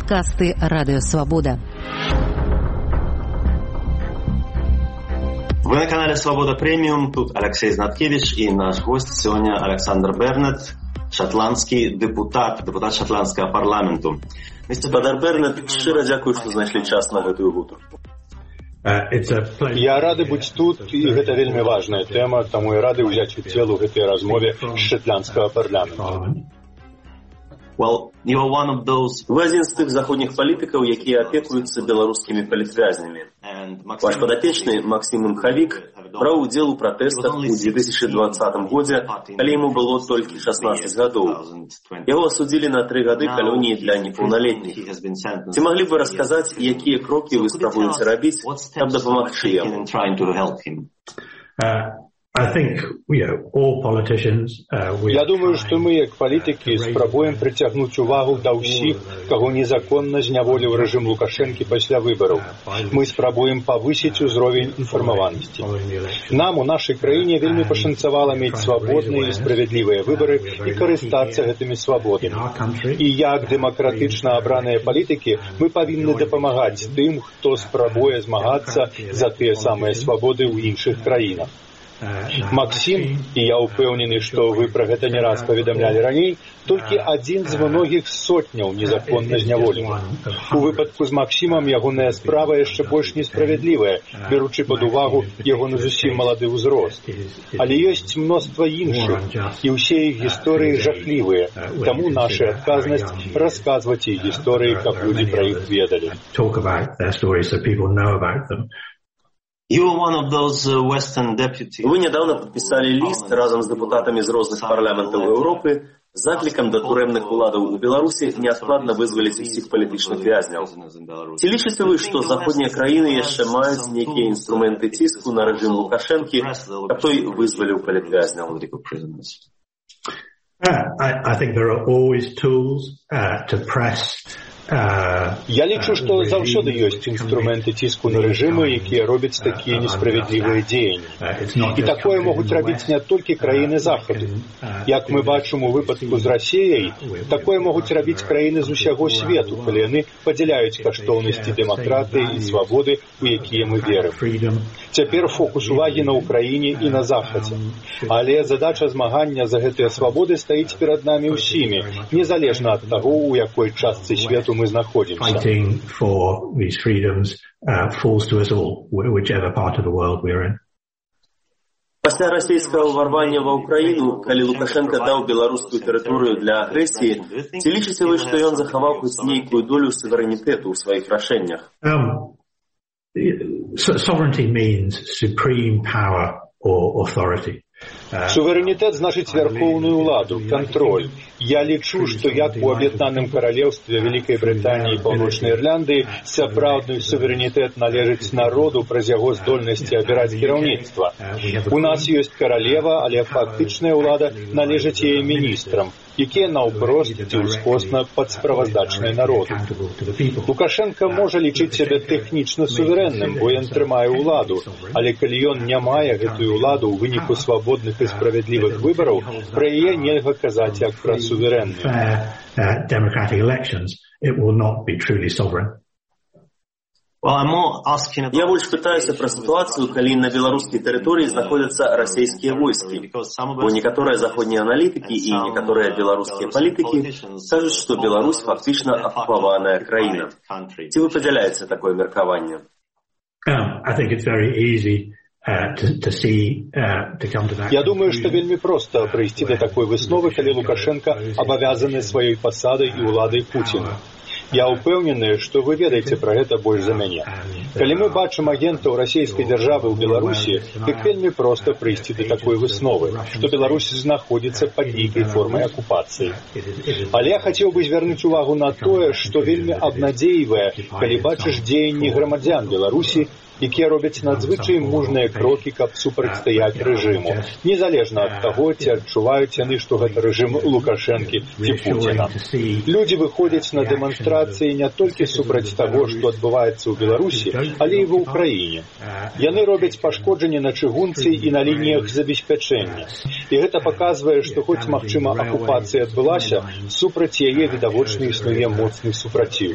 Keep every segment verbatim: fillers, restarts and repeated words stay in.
Падкасты Радио Свобода. Вы на канале Свобода Премиум. Тут Алексей Знаткевич и наш гость сегодня Александр Бернет, шотландский депутат, депутат шотландского парламенту. Мистер Бернет, щиро дякую, что знайшли час на эту гутарку. Я рады быць тут, і гэта вельмі важная тэма, таму і рады ўзяць удзел у гэтай размове з шотландскага парламенту. Well, you are one of those... Вы один з тых заходніх палітыкаў, якія апекуюцца беларускімі палітвязнямі. Ваш падапечны Максим Мхавік браў удзел у пратэстах у две тысячи двадцатым годзе, калі яму было толькі шаснаццаць гадоў. Яго асудзілі на тры гады калоніі для непаўналетніх. Ці маглі б вы расказаць, якія крокі вы спрабуеце рабіць, каб дапамагчы яму? Я думаю, што мы, як палітыкі, спрабуем прыцягнуць увагу да ўсіх, каго незаконна зняволіў рэжым Лукашэнкі пасля выбараў. Мы спрабуем павысіць узровень інфармаванасці. Нам у нашай краіне вельмі пашанцавала мець свабодныя і справядлівыя выбары і карыстацца гэтымі свабодамі. І як дэмакратычна абраныя палітыкі, мы павінны дапамагаць тым, хто спрабуе змагацца за тыя самыя свабоды ў іншых краінах. Максим, і я ўпэўнены, што вы пра гэта не раз паведамлялі раней, толькі адзін з многіх сотняў незаконна зняволеных. У выпадку з Максімам ягоная справа яшчэ больш несправядлівая, беручы пад увагу ягоны зусім малады ўзрост. Але ёсць мноства іншых, і ўсе іх гісторыі жахлівыя, таму наша адказнасць расказваць іх гісторыі, каб людзі пра іх ведалі. Вы недавно подписали лист разом с депутатами из разных парламентов Европы с закликом до турэмных уладаў у Беларусі неадкладна вызваліць усіх палітычных вязняў. Ці лічыце вы, што заходнія краіны яшчэ маюць нейкія інструменты ціску на рэжым Лукашэнкі, каб той вызваліў палітвязняў? I think there are always tools uh, to press. Я лічу, што заўсёды ёсць інструменты ціску на рэжымы, якія робяць такія несправядлівыя дзеянні. І такое могуць рабіць не толькі краіны Захаду. Як мы бачым у выпадку з Расіяй, такое могуць рабіць краіны з усяго свету, калі яны падзяляюць каштоўнасці дэмакратыі і свабоды, у якія мы верым. Цяпер фокус увагі на Ўкраіне і на Захадзе. Але задача змагання за гэтыя свабоды стаіць перад намі ўсімі, незалежна ад таго, у якой частцы свету мы знаходзімся. Fighting for these freedoms uh, falls to us all, whichever part of the world we're in. Пасля расійскага ўварвання ва ўкраіну, калі Лукашенко даў беларускую тэрыторыю для агрэсіі, ці лічыце вы, што ён захаваў хоць нейкую долю суверэнітэту ў сваіх рашэннях? Um, sovereignty means supreme power or authority. Суверэнітэт значыць вярхоўную ўладу, кантроль. Я лічу, што як у аб'яднаным каралеўстве Вялікай Брытаніі і Паўночнай Ірландыі сапраўдны суверэнітэт належыць народу праз яго здольнасці абіраць кіраўніцтва. У нас ёсць каралева, але фактычная ўлада належыць яе міністрам, якія наўпрост ці ўскосна падсправаздачныя народу. Лукашенко можа лічыць сябе тэхнічна суверэнным, бо ён трымае ўладу, але калі ён не мае гэтую ўладу ў выніку свабодных і справядлівых выбараў, пра яе нельга казаць як пра суверэнную. Я больш пытаюся пра сітуацыю, калі на беларускай тэрыторыі знаходзяцца расійскія войскі, бо некаторыя заходнія аналітыкі і некаторыя беларускія палітыкі кажуць, што Беларусь фактычна акупаваная краіна. Ці вы падзяляеце такое меркаванне? Я думаю, што вельмі проста прыйсці да такой высновы, калі Лукашенко абавязаны сваёй пасадай і ўладай Пуціна. Я ўпэўнены, што вы ведаеце пра гэта больш за мяне. Калі мы бачым агентаў расійскай дзяржавы ў Беларусі, дык вельмі проста прыйсці да такой высновы, што Беларусь знаходзіцца пад нейкай формай акупацыі. Але я хацеў бы звярнуць увагу на тое, што вельмі абнадзейвае, калі бачыш дзеянні грамадзян Беларусі, якія робяць надзвычай мужныя крокі, каб супрацьстаяць рэжыму, незалежна ад таго, ці адчуваюць яны, што гэта рэжым Лукашэнкі ці Пуціна. Людзі выходзяць на дэманстрацыі не толькі супраць таго, што адбываецца ў Беларусі, але і ва ўкраіне. Яны робяць пашкоджанне на чыгунцы і на лініях забеспячэння. І гэта паказвае, што хоць, магчыма, акупацыя адбылася, супраць яе відавочна існуе моцны супраціў.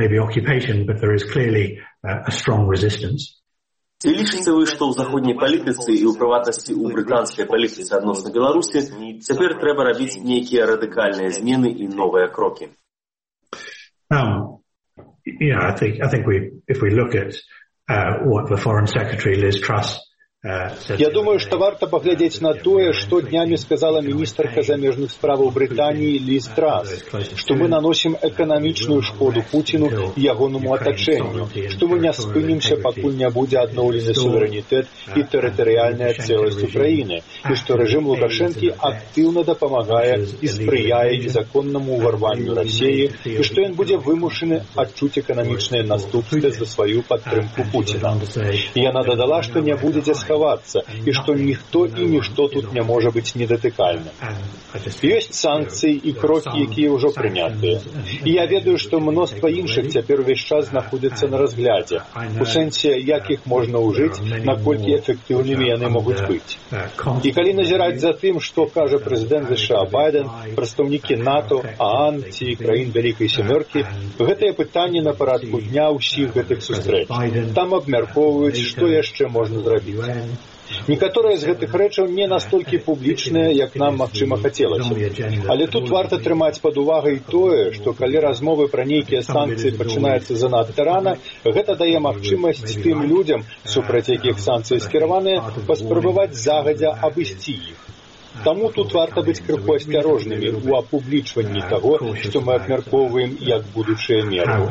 Ці лічыце вы, што ў заходняй палітыцы і ў прыватнасці ў брытанскай палітыцы адносна Беларусі цяпер трэба рабіць нейкія радыкальныя змены і новыя крокі? Um, yeah, I think, I think we, if we look at uh, what the Foreign Secretary Liz Truss Я думаю, што варта паглядзець на тое, што днямі сказала міністрка замежных справаў Брытаніі Ліз Трас, што мы наносім эканамічную шкоду Пуціну і ягонаму атачэнню, што мы не спынімся, пакуль не будзе адноўлены суверэнітэт і тэрытарыяльная цэласць Украіны, і што рэжым Лукашэнкі актыўна дапамагае і спрыяе незаконнаму ўварванню Расіі, і што ён будзе вымушаны адчуць эканамічныя наступствы за сваю падтрымку Пуціна. І яна дадала, што не будзе дзе і што ніхто і нішто тут не можа быць недатыкальным. Ёсць санкцыі і крокі, якія ўжо прынятыя. І я ведаю, што мноства іншых цяпер увесь час знаходзяцца на разглядзе, у сэнсе, як іх можна ўжыць, наколькі эфектыўнымі яны могуць быць. І калі назіраць за тым, што кажа прэзідэнт ЗША Байден, прадстаўнікі НАТО, ААН ці краін Вялікай Сямёркі, гэтае пытанне на парадку дня ўсіх гэтых сустрэч. Там абмяркоўваюць, што яшчэ можна зрабіць. Некаторыя з гэтых рэчаў не настолькі публічныя, як нам, магчыма, хацелася. Але тут варта трымаць пад увагай тое, што калі размовы пра нейкія санкцыі пачынаюцца занадта рана, гэта дае магчымасць тым людзям, супраць якіх санкцыі скіраваныя, паспрабаваць загадзя абысці іх. Таму тут варта быць крыху асцярожнымі ў апублічванні таго, што мы абмяркоўваем як будучыя меры.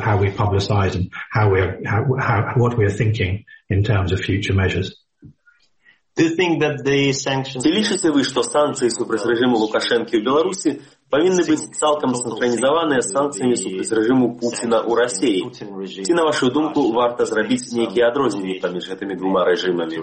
Ці лічыце вы, што санкцыі супраць рэжыму Лукашэнкі ў Беларусі павінны быць цалкам сінхранізаваныя з санкцыямі супраць рэжыму Пуціна ў Расіі? Ці, на вашу думку, варта зрабіць нейкія адрозненні паміж гэтымі двума рэжымамі?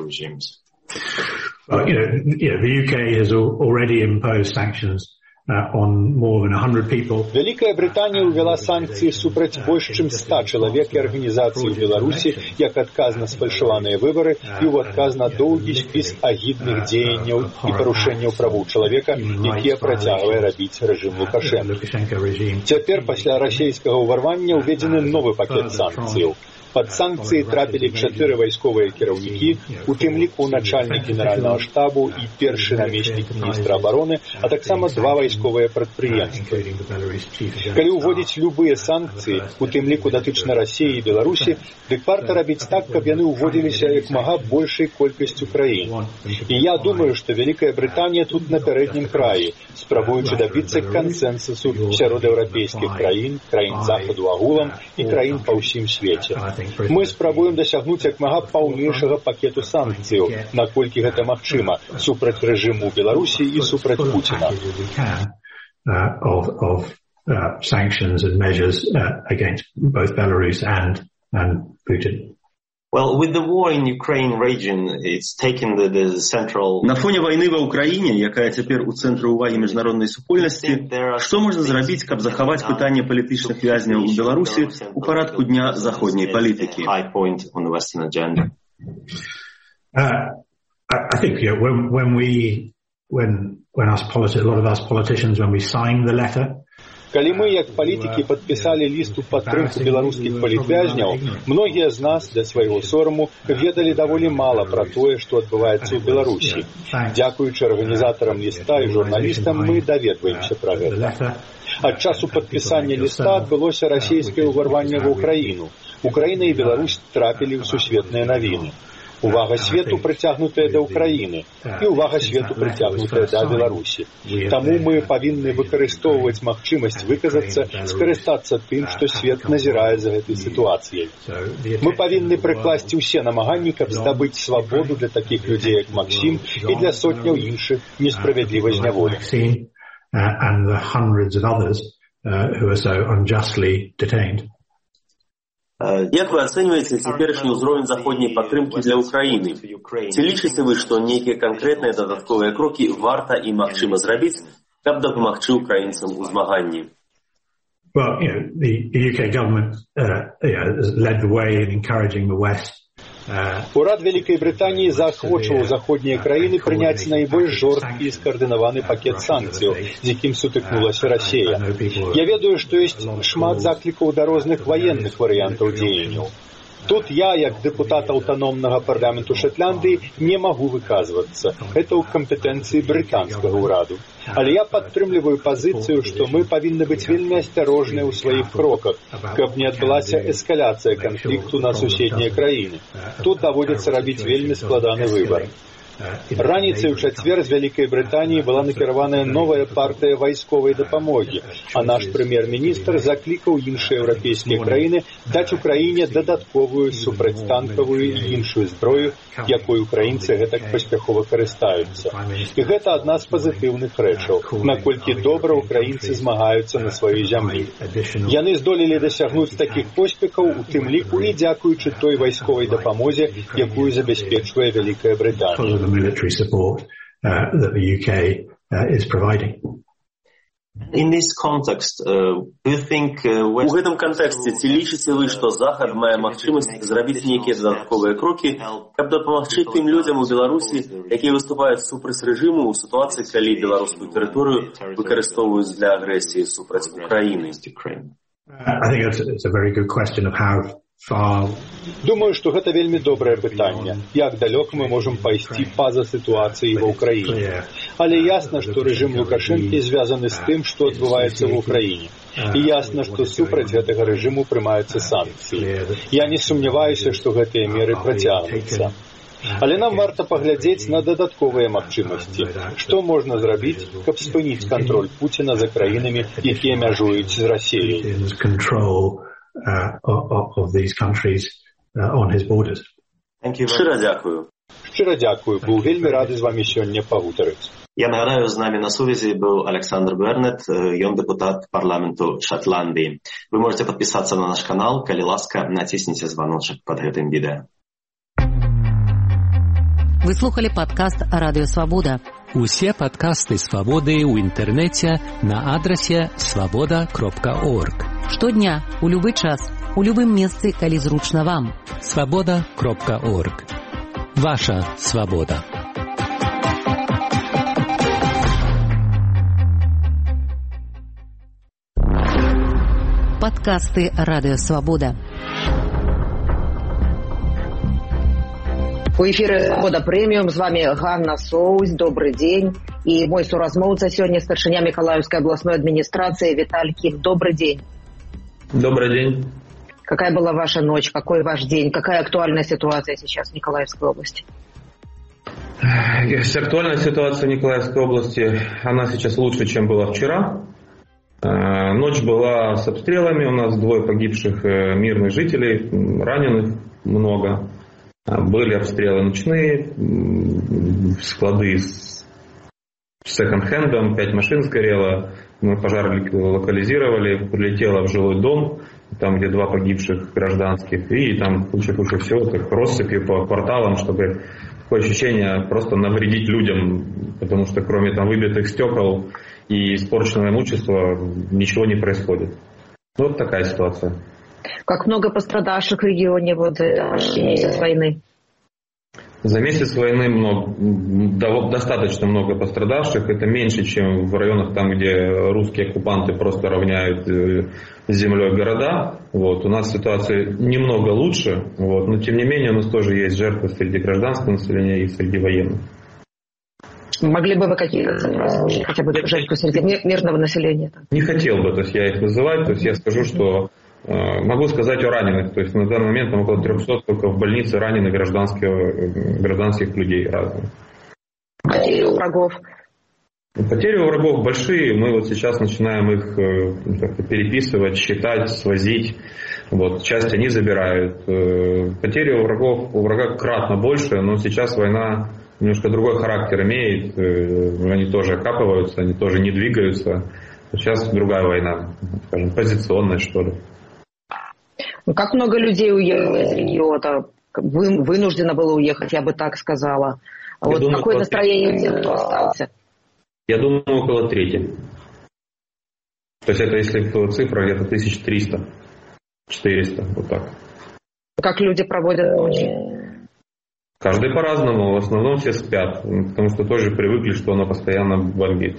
Well, you know, yeah, the U K has already imposed sanctions uh, on more than one hundred people. Вялікая Брытанія ўвяла санкцыі супраць больш чым ста чалавек і арганізацый у Беларусі як адказ на сфальшаваныя выбары і ў адказ на доўгі спіс агідных дзеянняў і парушэнняў правоў чалавека, якія працягвае рабіць рэжым Лукашэнка. Цяпер пасля расійскага ўварвання ўведзены новы пакет санкцыяў. Пад санкцыі трапілі чатыры вайсковыя кіраўнікі, у тым ліку начальнік генеральнага штабу і першы намеснік міністра абароны, а таксама два вайсковыя прадпрыемствы. Калі ўводзіць любыя санкцыі, у тым ліку датычна Расіі і Беларусі, дык варта рабіць так, каб яны ўводзіліся як мага большай колькасцю краін. І я думаю, што Вялікая Брытанія тут на пярэднім краі, спрабуючы дабіцца кансэнсусу сярод еўрапейскіх краін, краін захаду агулам і краін па ўсім свеце. Мы спрабуем дасягнуць як мага паўнейшага пакету санкцыяў, наколькі гэта магчыма, супраць рэжыму Беларусі і супраць Пуціна. Of, of uh, sanctions and measures uh, against both Belarus and, and Putin. Well, with the war in Ukraine raging, it's taken the, the central... На фоне вайны ва Ўкраіне, якая цяпер у цэнтры ўвагі міжнароднай супольнасці, што можна зрабіць, каб захаваць пытанне палітычных вязняў у Беларусі у парадку дня заходняй палітыкі? High point on the Western agenda. Uh, I think, you know, when, when we, when, when us politi- a lot of us politicians, when we signed the letter, Калі мы, як палітыкі, падпісалі ліст у падтрымку беларускіх палітвязняў, многія з нас, для свайго сораму, ведалі даволі мала пра тое, што адбываецца ў Беларусі. Дзякуючы арганізатарам ліста і журналістам мы даведваемся пра гэта. Ад часу падпісання ліста адбылося расійскае ўварванне ва Ўкраіну. Украіна і Беларусь трапілі ў сусветныя навіны. Увага свету прыцягнутая да Ўкраіны і увага свету прыцягнутая да Беларусі. Таму мы павінны выкарыстоўваць магчымасць выказацца, скарыстацца тым, што свет назірае за гэтай сітуацыяй. Мы павінны прыкласці ўсе намаганні, каб здабыць свабоду для такіх людзей, як Максім, і для сотняў іншых несправядліва зняволеных. And the hundreds of others uh, who are so unjustly detained. Як вы ацэньваеце цяперашні ўзровень заходняй падтрымкі для Украіны? Ці лічыце вы, што нейкія канкрэтныя дадатковыя крокі варта і магчыма зрабіць, каб дапамагчы украінцам у змаганні? Well, you know, the, the U K government uh, you know, has led the way in encouraging the West. Урад Вялікай Брытаніі заахвочваў заходнія краіны прыняць найбольш жорсткі і скаардынаваны пакет санкцыяў, з якім сутыкнулася Расія. Я ведаю, што ёсць шмат заклікаў да розных ваенных варыянтаў дзеянняў. Тут я, як дэпутат аўтаномнага парламенту Шотландыі, не магу выказвацца. Гэта ў кампетэнцыі брытанскага ўраду. Але я падтрымліваю пазіцыю, што мы павінны быць вельмі асцярожныя ў сваіх кроках, каб не адбылася эскаляцыя канфлікту на суседнія краіны. Тут даводзіцца рабіць вельмі складаны выбар. Раніцай у чацвер з Вялікай Брытаніі была накіраваная новая партыя вайсковай дапамогі, а наш прэм'ер-міністр заклікаў іншыя еўрапейскія краіны даць Украіне дадатковую супрацьтанкавую і іншую зброю, якой украінцы гэтак паспяхова карыстаюцца. І гэта адна з пазітыўных рэчаў, наколькі добра украінцы змагаюцца на сваёй зямлі. Яны здолелі дасягнуць такіх поспехаў, у тым ліку і дзякуючы той вайсковай дапамозе, якую забяспечвае Вялікая Брытанія. Military support uh, that the U K uh, is providing. In this context, uh, do you think, uh, у гэтым кантэксце ці лічыце вы, што Захад мае магчымасць зрабіць нейкія дадатковыя крокі, каб дапамагчы тым людзям у Беларусі, якія выступаюць супраць рэжыму ў сітуацыі, калі беларускую тэрыторыю выкарыстоўваюць для агрэсіі супраць Украіны? I think it's, it's a very good question of how far. Думаю, што гэта вельмі добрае пытанне. Як далёка мы можам пайсці па-за сітуацыяй ва ўкраіне. Але ясна, што рэжым Лукашэнкі звязаны з тым, што адбываецца ў Украіне. І ясна, што супраць гэтага рэжыму прымаюцца санкцыі. Я не сумняваюся, што гэтыя меры працягнуцца. Але нам варта паглядзець на дадатковыя магчымасці. Што можна зрабіць, каб спыніць кантроль Пуціна за краінамі, якія мяжуюць з Расіяй? Uh, of, of these countries uh, on his borders. Шчыра дзякую. Шчыра дзякую. Быў вельмі рады з вамі сёння пагутарыць. Я нагадаю, з намі на сувязі быў Александр Бернет, ён дэпутат парламенту Шотландыі. Вы можете подписаться на наш канал, калі ласка, націсніце званочак под гэтым відэа. Вы слухали падкаст Радыё Свабода. Усе падкасты Свабоды ў інтэрнэце на адрасе свабода кропка орг. Штодня, у любы час, у любым месцы, калі зручна вам. свабода кропка орг. Ваша свабода. Падкасты Радыё Свабода. У эфіры «Свабода Прэміум», з вами Ганна Соусь, добрый день. И мой суразмоўца сегодня старшыня Миколаевской областной администрации Виталий Ким. Добрый день. Добрый день. Какая была ваша ночь, какой ваш день, какая актуальная ситуация сейчас в Николаевской области? Актуальная ситуация в Николаевской области, она сейчас лучше, чем была вчера. Ночь была с обстрелами, у нас двое погибших мирных жителей, раненых много. Были обстрелы ночные, склады с секонд-хендом, пять машин сгорело. Мы пожар локализировали, прилетело в жилой дом, там где два погибших гражданских, и там куча-куча всего, так россыпью по кварталам, чтобы такое ощущение просто навредить людям, потому что кроме там выбитых стекол и испорченного имущества ничего не происходит. Вот такая ситуация. Как много пострадавших в регионе вот почти месяц войны? За месяц войны много, достаточно много пострадавших. Это меньше, чем в районах, там, где русские оккупанты просто равняют с землей города. Вот. У нас ситуация немного лучше, вот. Но тем не менее у нас тоже есть жертвы среди гражданского населения и среди военных. Могли бы вы какие-то хотя бы жертвы среди мирного населения? Не хотел бы, то есть я их называть, то есть я скажу, что могу сказать о раненых, то есть на данный момент там около трехсот только в больнице раненых гражданских, гражданских людей разных. Потери у врагов? Потери у врагов большие, мы вот сейчас начинаем их как-то переписывать, считать, свозить, вот, часть они забирают. Потери у врагов, у врага кратно больше, но сейчас война немножко другой характер имеет, они тоже окапываются, они тоже не двигаются, сейчас другая война, скажем, позиционная, что ли. Ну, как много людей уехало из региона? Вы, вынуждено было уехать, я бы так сказала. А вот думаю, какое настроение у тех, кто остался? Я думаю, около трети. То есть это, если цифра, где-то тысяча триста, четыреста, вот так. Как люди проводят ночи? Каждый по-разному, в основном все спят, потому что тоже привыкли, что оно постоянно бомбит.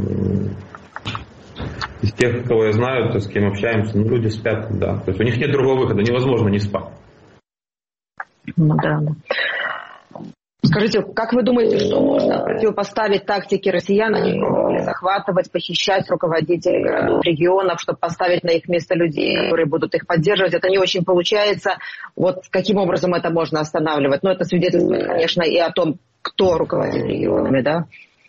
Из тех, кого я знаю, то, с кем общаемся, ну, люди спят, да. То есть у них нет другого выхода, невозможно не спать. Ну да. Скажите, как вы думаете, что можно противопоставить тактике россиян? Они пробовали захватывать, похищать руководителей городов, регионов, чтобы поставить на их место людей, которые будут их поддерживать. Это не очень получается. Вот каким образом это можно останавливать? Ну, это свидетельствует, конечно, и о том, кто руководит регионами, да?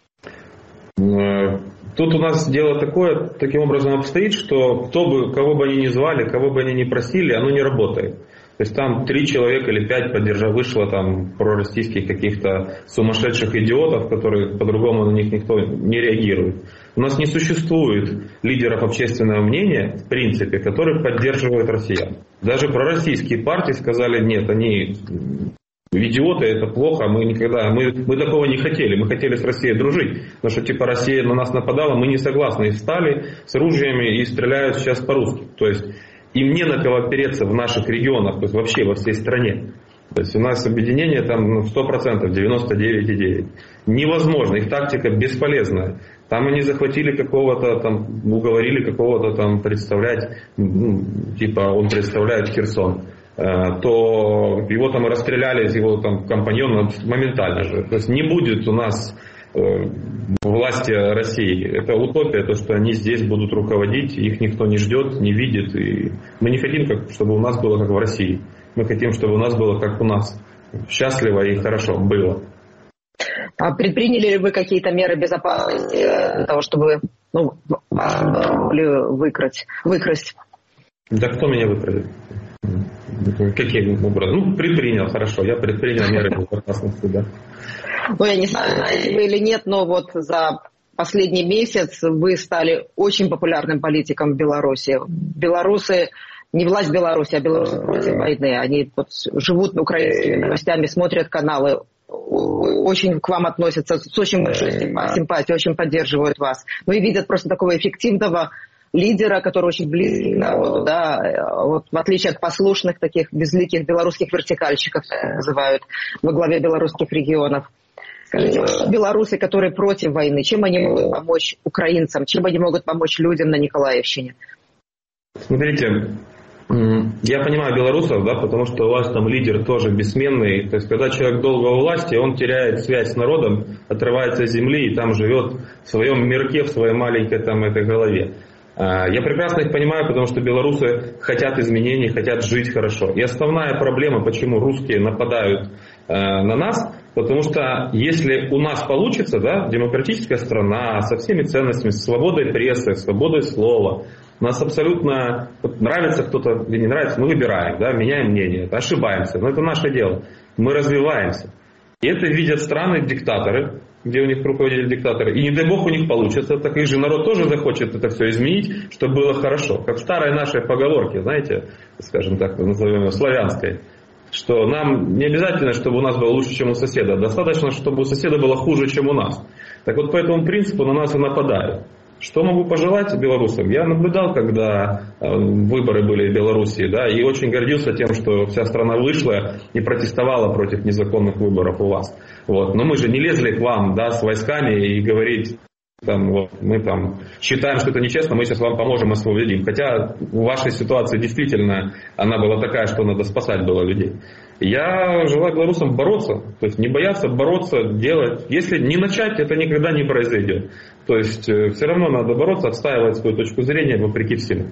Тут у нас дело такое, таким образом обстоит, что кто бы, кого бы они ни звали, кого бы они ни просили, оно не работает. То есть там три человека или пять поддержа вышло там пророссийских каких-то сумасшедших идиотов, которые по-другому на них никто не реагирует. У нас не существует лидеров общественного мнения, в принципе, которые поддерживают россиян. Даже пророссийские партии сказали, нет, они идиоты, это плохо, мы никогда, мы, мы такого не хотели, мы хотели с Россией дружить, потому что типа Россия на нас нападала, мы не согласны, и встали с ружьями и стреляют сейчас по-русски. То есть им не на кого опереться в наших регионах, то есть вообще во всей стране. То есть у нас объединение там ну, сто процентов, девяносто девять целых девять десятых. Невозможно, их тактика бесполезная. Там они захватили какого-то там, уговорили какого-то там представлять, ну, типа он представляет Херсон, то его там расстреляли, его там компаньона моментально же. То есть не будет у нас власти России. Это утопия, то, что они здесь будут руководить, их никто не ждет, не видит. И мы не хотим, как, чтобы у нас было как в России. Мы хотим, чтобы у нас было как у нас. Счастливо и хорошо было. А предприняли ли вы какие-то меры безопасности для того, чтобы ну, выкрасть, выкрасть? Да кто меня выкрадет? Каким образом? Ну, предпринял, хорошо. Я предпринял меры безопасности, да. Ну, я не знаю, знаете вы или нет, но вот за последний месяц вы стали очень популярным политиком в Беларуси. Белорусы, не власть Беларуси, а белорусы против войны. Они вот живут украинскими новостями, смотрят каналы, очень к вам относятся с очень большой симпатией, очень поддерживают вас. Ну и видят просто такого эффективного лидера, который очень близкий к народу, да, вот в отличие от послушных таких безликих белорусских вертикальщиков, называют, во главе белорусских регионов. Скажите, белорусы, которые против войны, чем они могут помочь украинцам, чем они могут помочь людям на Николаевщине? Смотрите, я понимаю белорусов, да, потому что у вас там лидер тоже бессменный. То есть, когда человек долго у власти, он теряет связь с народом, отрывается от земли и там живет в своем мирке, в своей маленькой там этой голове. Я прекрасно их понимаю, потому что белорусы хотят изменений, хотят жить хорошо. И основная проблема, почему русские нападают на нас, потому что если у нас получится, да, демократическая страна со всеми ценностями, с свободой прессы, свободой слова, у нас абсолютно вот, нравится кто-то или не нравится, мы выбираем, да, меняем мнение, ошибаемся, но это наше дело. Мы развиваемся. И это видят страны-диктаторы, где у них руководитель диктатор, и не дай бог у них получится, так их же народ тоже захочет это все изменить, чтобы было хорошо. Как в старой нашей поговорке, знаете, скажем так, назовем ее славянской, что нам не обязательно, чтобы у нас было лучше, чем у соседа, достаточно, чтобы у соседа было хуже, чем у нас. Так вот по этому принципу на нас и нападают. Что могу пожелать белорусам? Я наблюдал, когда выборы были в Белоруссии, да, и очень гордился тем, что вся страна вышла и протестовала против незаконных выборов у вас. Вот. Но мы же не лезли к вам, да, с войсками и говорить, там, вот, мы там считаем, что это нечестно, мы сейчас вам поможем, освободим. Хотя в вашей ситуации действительно она была такая, что надо спасать было людей. Я желаю белорусам бороться, то есть не бояться, бороться, делать. Если не начать, это никогда не произойдет. То есть э, все равно надо бороться, отстаивать свою точку зрения вопреки всему.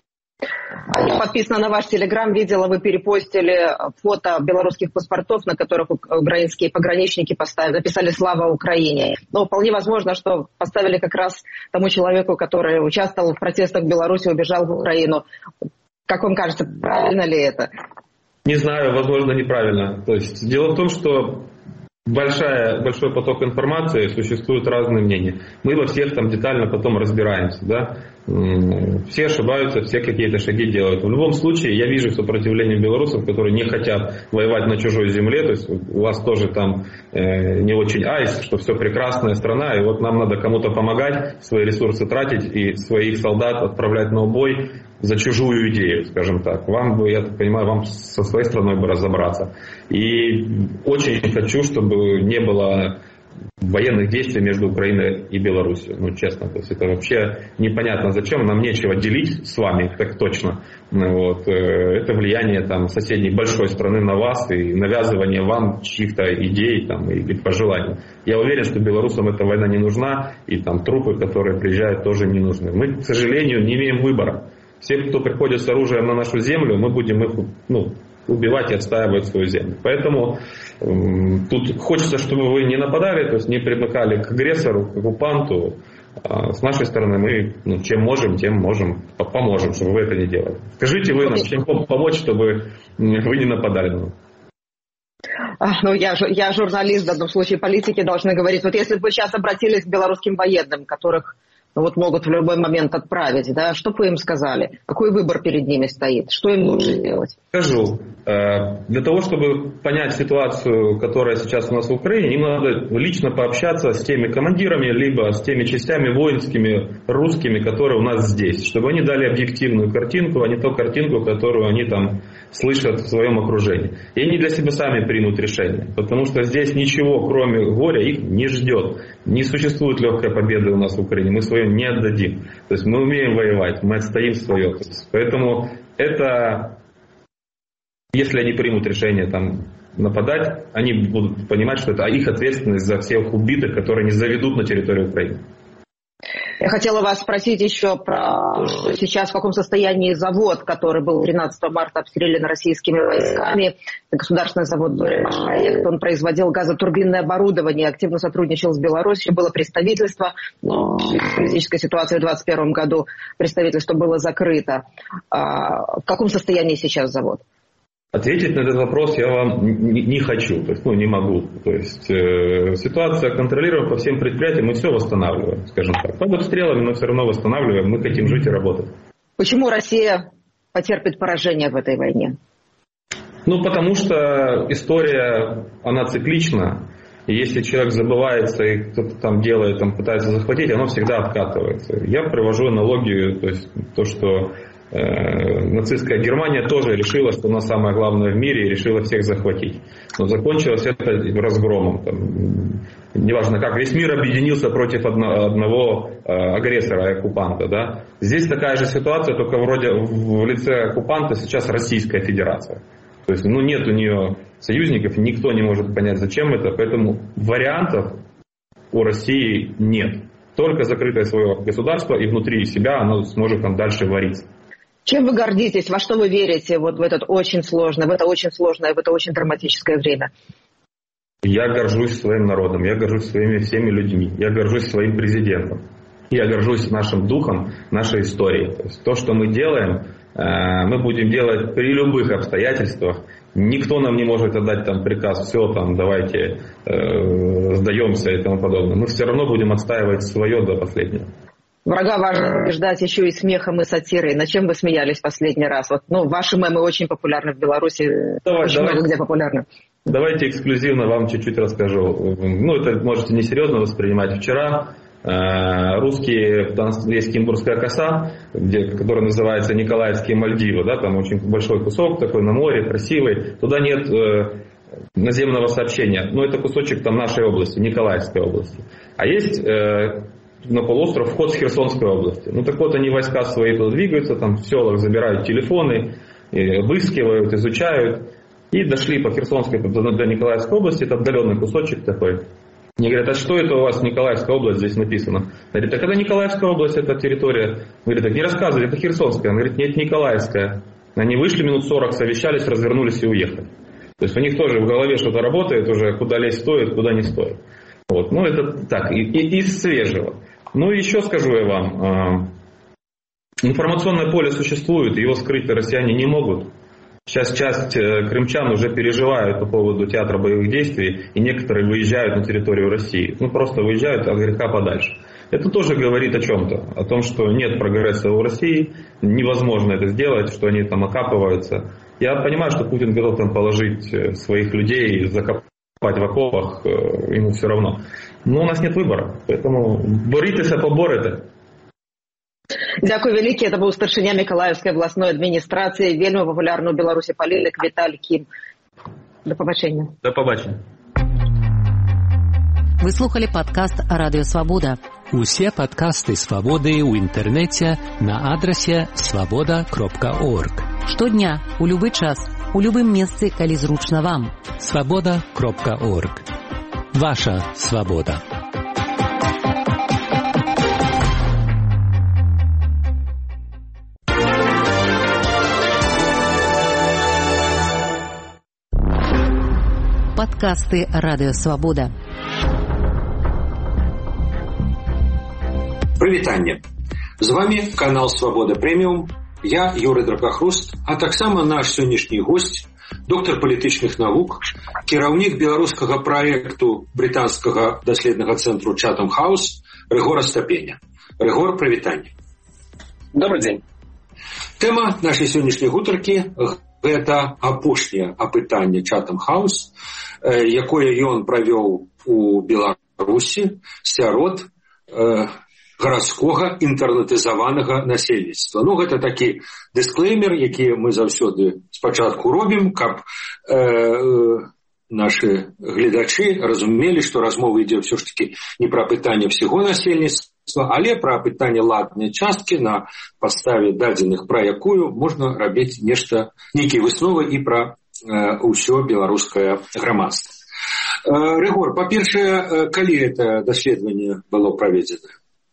Я подписана на ваш телеграм, видела, вы перепостили фото белорусских паспортов, на которых украинские пограничники поставили, написали «Слава Украине». Но вполне возможно, что поставили как раз тому человеку, который участвовал в протестах в Беларуси, убежал в Украину. Как вам кажется, правильно ли это? Не знаю, возможно, неправильно. То есть дело в том, что большая, большой поток информации, существуют разные мнения. Мы во всех там детально потом разбираемся, да. Все ошибаются, все какие-то шаги делают. В любом случае, я вижу сопротивление белорусов, которые не хотят воевать на чужой земле. То есть у вас тоже там э, не очень айс, что все прекрасная страна, и вот нам надо кому-то помогать, свои ресурсы тратить и своих солдат отправлять на убой за чужую идею, скажем так. Вам бы, я так понимаю, вам со своей страной бы разобраться. И очень хочу, чтобы не было военных действий между Украиной и Беларусью. Ну, честно, то есть это вообще непонятно зачем. Нам нечего делить с вами, так точно. Вот. Это влияние там, соседней большой страны на вас и навязывание вам чьих-то идей там, или пожеланий. Я уверен, что белорусам эта война не нужна, и там трупы, которые приезжают, тоже не нужны. Мы, к сожалению, не имеем выбора. Все, кто приходит с оружием на нашу землю, мы будем их, ну, убивать и отстаивать свою землю. Поэтому э, тут хочется, чтобы вы не нападали, то есть не примыкали к агрессору, к оккупанту. А с нашей стороны мы, ну, чем можем, тем можем, поможем, чтобы вы это не делали. Скажите вы нам, чем помочь, чтобы вы не нападали на нас? Ну, я, я журналист, в данном случае политики должны говорить. Вот если бы вы сейчас обратились к белорусским военным, которых вот могут в любой момент отправить, да, что бы вы им сказали? Какой выбор перед ними стоит? Что им лучше делать? Скажу. Для того, чтобы понять ситуацию, которая сейчас у нас в Украине, им надо лично пообщаться с теми командирами, либо с теми частями воинскими, русскими, которые у нас здесь, чтобы они дали объективную картинку, а не ту картинку, которую они там слышат в своем окружении. И они для себя сами примут решение, потому что здесь ничего, кроме горя, их не ждет. Не существует легкой победы у нас в Украине, мы свое не отдадим. То есть мы умеем воевать, мы отстоим свое. Поэтому это, если они примут решение там нападать, они будут понимать, что это их ответственность за всех убитых, которые не заведут на территорию Украины. Я хотела вас спросить еще про сейчас в каком состоянии завод, который был тринадцатого марта обстрелян российскими войсками, государственный завод «Проект». Он производил газотурбинное оборудование, активно сотрудничал с Беларусью, было представительство, но в критической ситуации в двадцать первом году представительство было закрыто. В каком состоянии сейчас завод? Ответить на этот вопрос я вам не, не хочу, то есть, ну, не могу. То есть э, ситуация контролируем по всем предприятиям, мы все восстанавливаем, скажем так. Под обстрелами, но все равно восстанавливаем, мы хотим жить и работать. Почему Россия потерпит поражение в этой войне? Ну, потому что история, она циклична. И если человек забывается и кто-то там делает, там пытается захватить, оно всегда откатывается. Я привожу аналогию, то есть то, что нацистская Германия тоже решила, что она самая главная в мире, и решила всех захватить. Но закончилось это разгромом. Там, неважно как, весь мир объединился против одно, одного э, агрессора и оккупанта. Да? Здесь такая же ситуация, только вроде в лице оккупанта сейчас Российская Федерация. То есть, ну, нет у нее союзников, никто не может понять, зачем это, поэтому вариантов у России нет. Только закрытое свое государство, и внутри себя оно сможет там дальше вариться. Чем вы гордитесь, во что вы верите вот в этот очень сложное, в это очень сложное, в это очень драматическое время? Я горжусь своим народом, я горжусь своими всеми людьми, я горжусь своим президентом, я горжусь нашим духом, нашей историей. То есть то, что мы делаем, мы будем делать при любых обстоятельствах. Никто нам не может отдать там приказ, все, там, давайте э, сдаемся и тому подобное. Мы все равно будем отстаивать свое до последнего. Врага важно ждать еще и смехом, и сатирой. На чем вы смеялись последний раз? Вот, ну, ваши мемы очень популярны в Беларуси, Давай, очень давай. много где популярны. Давайте эксклюзивно вам чуть-чуть расскажу. Ну, это можете несерьезно воспринимать. Вчера э, русские, там есть Кимбурская коса, где, которая называется Николаевские Мальдивы, да, там очень большой кусок такой на море, красивый. Туда нет э, наземного сообщения. Но это кусочек там нашей области, Николаевской области. А есть... Э, на полуостров вход с Херсонской области. Ну так вот, они войска свои туда двигаются, там в селах забирают телефоны, обыскивают, изучают. И дошли по Херсонской до Николаевской области, это отдаленный кусочек такой. Мне говорят, а что это у вас Николаевская область здесь написано? Говорит, так это Николаевская область, это территория. Говорит, так не рассказывай, это Херсонская. Он говорит, нет, Николаевская. Они вышли минут сорок, совещались, развернулись и уехали. То есть у них тоже в голове что-то работает уже, куда лезть стоит, куда не стоит. Вот. Ну это так, и, и, из свежего. Ну и еще скажу я вам, информационное поле существует, его скрыть россияне не могут. Сейчас часть крымчан уже переживают по поводу театра боевых действий, и некоторые выезжают на территорию России. Ну, просто выезжают от греха подальше. Это тоже говорит о чем-то. О том, что нет прогресса в России, невозможно это сделать, что они там окапываются. Я понимаю, что Путин готов там положить своих людей, закопать в окопах, ему все равно. Но у нас нет выбора, поэтому боритеся, поборете. Дякую вялікі. Это быў старшыня Миколаевской областной администрации, вельмі популярны ў Беларусі палітык Віталь Кім. До побачення. До побачення. Вы слухали падкаст Радыё Свабода. Усе падкасты Свабоды ў інтэрнэце на адрасе свабода кропка орг. Штодня, у любы час, у любым месцы, калі зручна вам. свабода кропка орг. Ваша свабода. Падкасты Радыё Свабода. Прывітанне. З вами канал Свабода Прэміум. Я Юрый Дракахруст, а таксама наш сённяшні госць, доктар палітычных навук, кіраўнік беларускага праекту брытанскага даследнага цэнтру Chatham House Рыгор Астапеня. Рыгор, прывітанне. Добрый дзень. Тэма нашай сённяшняй гутаркі – гэта апошняе апытанне Chatham House, якое ён правёў у Беларусі сярод э, гарадскога інтэрнетызаванага насельніцтва. Ну, гэта такі дысклеймер, які мы заўсёды спачатку робім, каб э, нашы гледачы разумелі, што размова ідзе ўсё ж такі не пра пытанне ўсяго насельніцтва, але пра пытанне ладнай часткі, на падставе дадзеных, пра якую можна рабіць нешта, нейкія высновы і пра э, ўсё беларускае грамадства. Э, Рыгор, па-першае, калі гэта даследаванне было праведзена?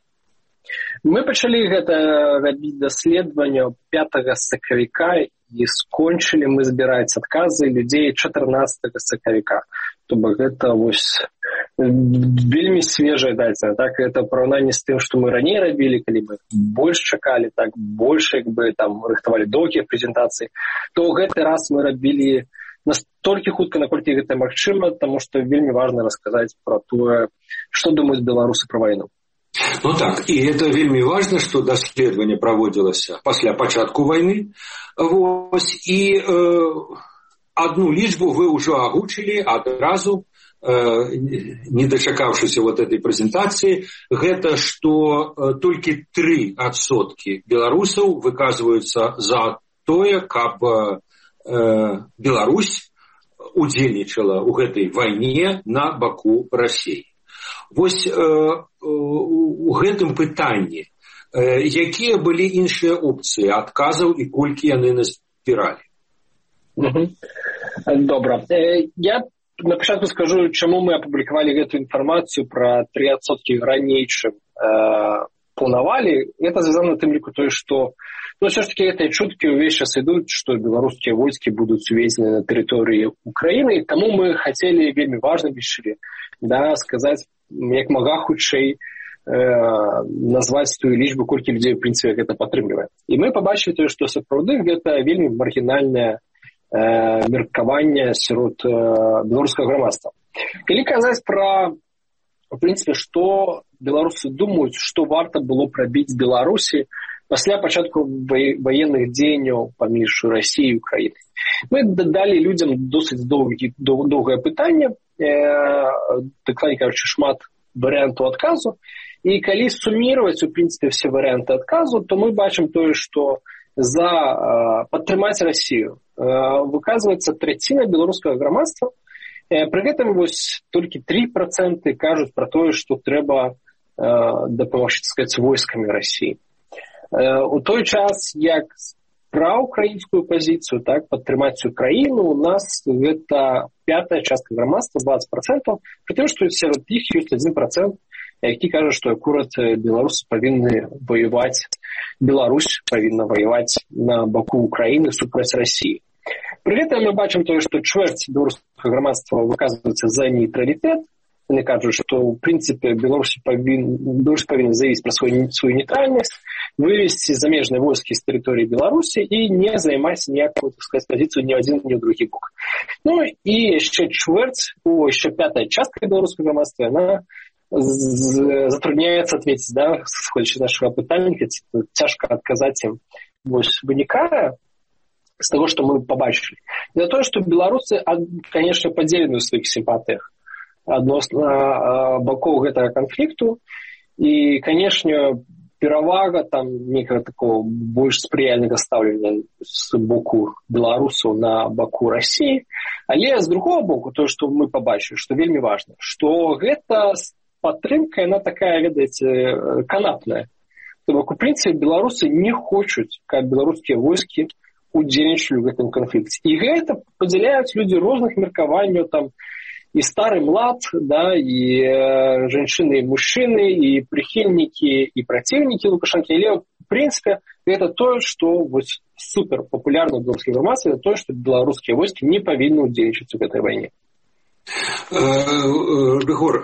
Мы пачалі гэта рабіць даследаванне пятага сакавіка і скончылі мы збіраць адказы людзей чатырнаццатага сакавіка. То бок гэта вось вельмі свежая дата. Так, это параўнанне з тым, што мы раней рабілі, калі мы больш чакалі, так больш як бы там рыхтавалі доўгія прэзентацыі, то гэты раз мы рабілі настолькі хутка, наколькі гэта магчыма, таму што вельмі важна расказаць пра тое, што думаюць беларусы пра вайну. Ну так, і это вельмі важна, што даследаванне праводзілася пасля пачатку вайны. Вось, і э, одну лічбу вы ўжо агучылі адразу, э, не дачакаўшыся вот этой прэзентацыі, гэта што э, толькі тры адсоткі беларусаў выказваюцца за тое, каб э, Беларусь удзельнічала ў гэтай вайне на баку Расіі. Вось э, у гэтым пытанні, э, якія былі іншыя опцыі адказаў і колькі яны назбіралі? Угу. Добра. Э, я на пачатку скажу, чаму мы апублікавалі гэту інфармацыю пра тры адсоткі раней, чым э, планавалі. Это звязана тым ліку тое, што ну, ўсё ж такі гэтыя чуткі ўвесь час ідуць, што беларускія войскі будуць уведзены на тэрыторыі Украіны, таму мы хацелі, вельмі важна лічылі, да, сказаць як мага хутчэй э, назваць тую лічбу, колькі людзей, у прынцыпе, гэта падтрымлівае. І мы пабачылі тое, што сапраўды гэта вельмі маргінальнае э, меркаванне сярод э, беларускага грамадства. Калі казаць пра, у прынцыпе, што беларусы думаюць, што варта было прабіць Беларусі пасля пачатку ваенных дзеянняў паміж Расіяй і Украінай. Мы дадалі людзям досыць доўгі, доўгае пытанне, дакладней кажучы, шмат варыянтаў адказу. І калі суміраваць, у прынцыпе, все варыянты адказу, то мы бачым тое, што за падтрымаць Расію выказваецца траціна беларускага грамадства. Пры гэтым вось толькі тры працэнты кажуць пра тое, што трэба дапамагчы, так сказаць, войскамі Расіі. У той час, як пра украінскую пазіцыю, так, падтрымаць Украіну, у нас гэта пятая частка грамадства, двадцать процентов, пры тым, што сярод іх ёсць адзін працэнт, які кажа, што акурат беларусы павінны ваяваць, Беларусь павінна ваяваць на баку Украіны супраць Расіі. Пры гэтым мы бачым тое, што чвэрць беларускага грамадства выказваецца за нейтралітэт, яны кажуць, што ў прынцыпе Беларусь павін, Беларусь павінна заявіць пра свою, сваю нейтральнасць, вывесці замежныя войскі з тэрыторыі Беларусі і не займаць ніякую, так сказаць, пазіцыю ні адзін, ні ў другі бок. Ну і яшчэ чвэрць, о, яшчэ пятая частка беларускага грамадства, яна затрудняецца адветіць, да, сходзячы нашага пытання, цяжка адказаць ім. Вось вынікае з таго, што мы пабачылі. За тое, што беларусы, канешне, падзелены ў сваіх сімпатыях адносна бакоў гэтага канфлікту, і, канешне, перавага там некага такого больш спрыяльнага стаўлення з боку беларусаў на баку Расіі, але з другого боку, тое, што мы пабачылі, што вельмі важна, што гэта падтрымка, яна такая, ведаеце, канатная. То бок, у прынцыпе, беларусы не хочуць, каб беларускія войскі удзельнічалі ў гэтым канфлікце. І гэта падзяляюць людзі розных меркаванняў, там, і стары млад, да, і э, жанчыны, і мужчыны, і прыхільнікі, і праціўнікі Лукашэнкі. Але, в прынцыпе, гэта тое, што вось супер папулярна ў беларускай інфармацыі, тое, што беларускія войскі не павінны удзельнічаць у гэтай вайне. Рыгор,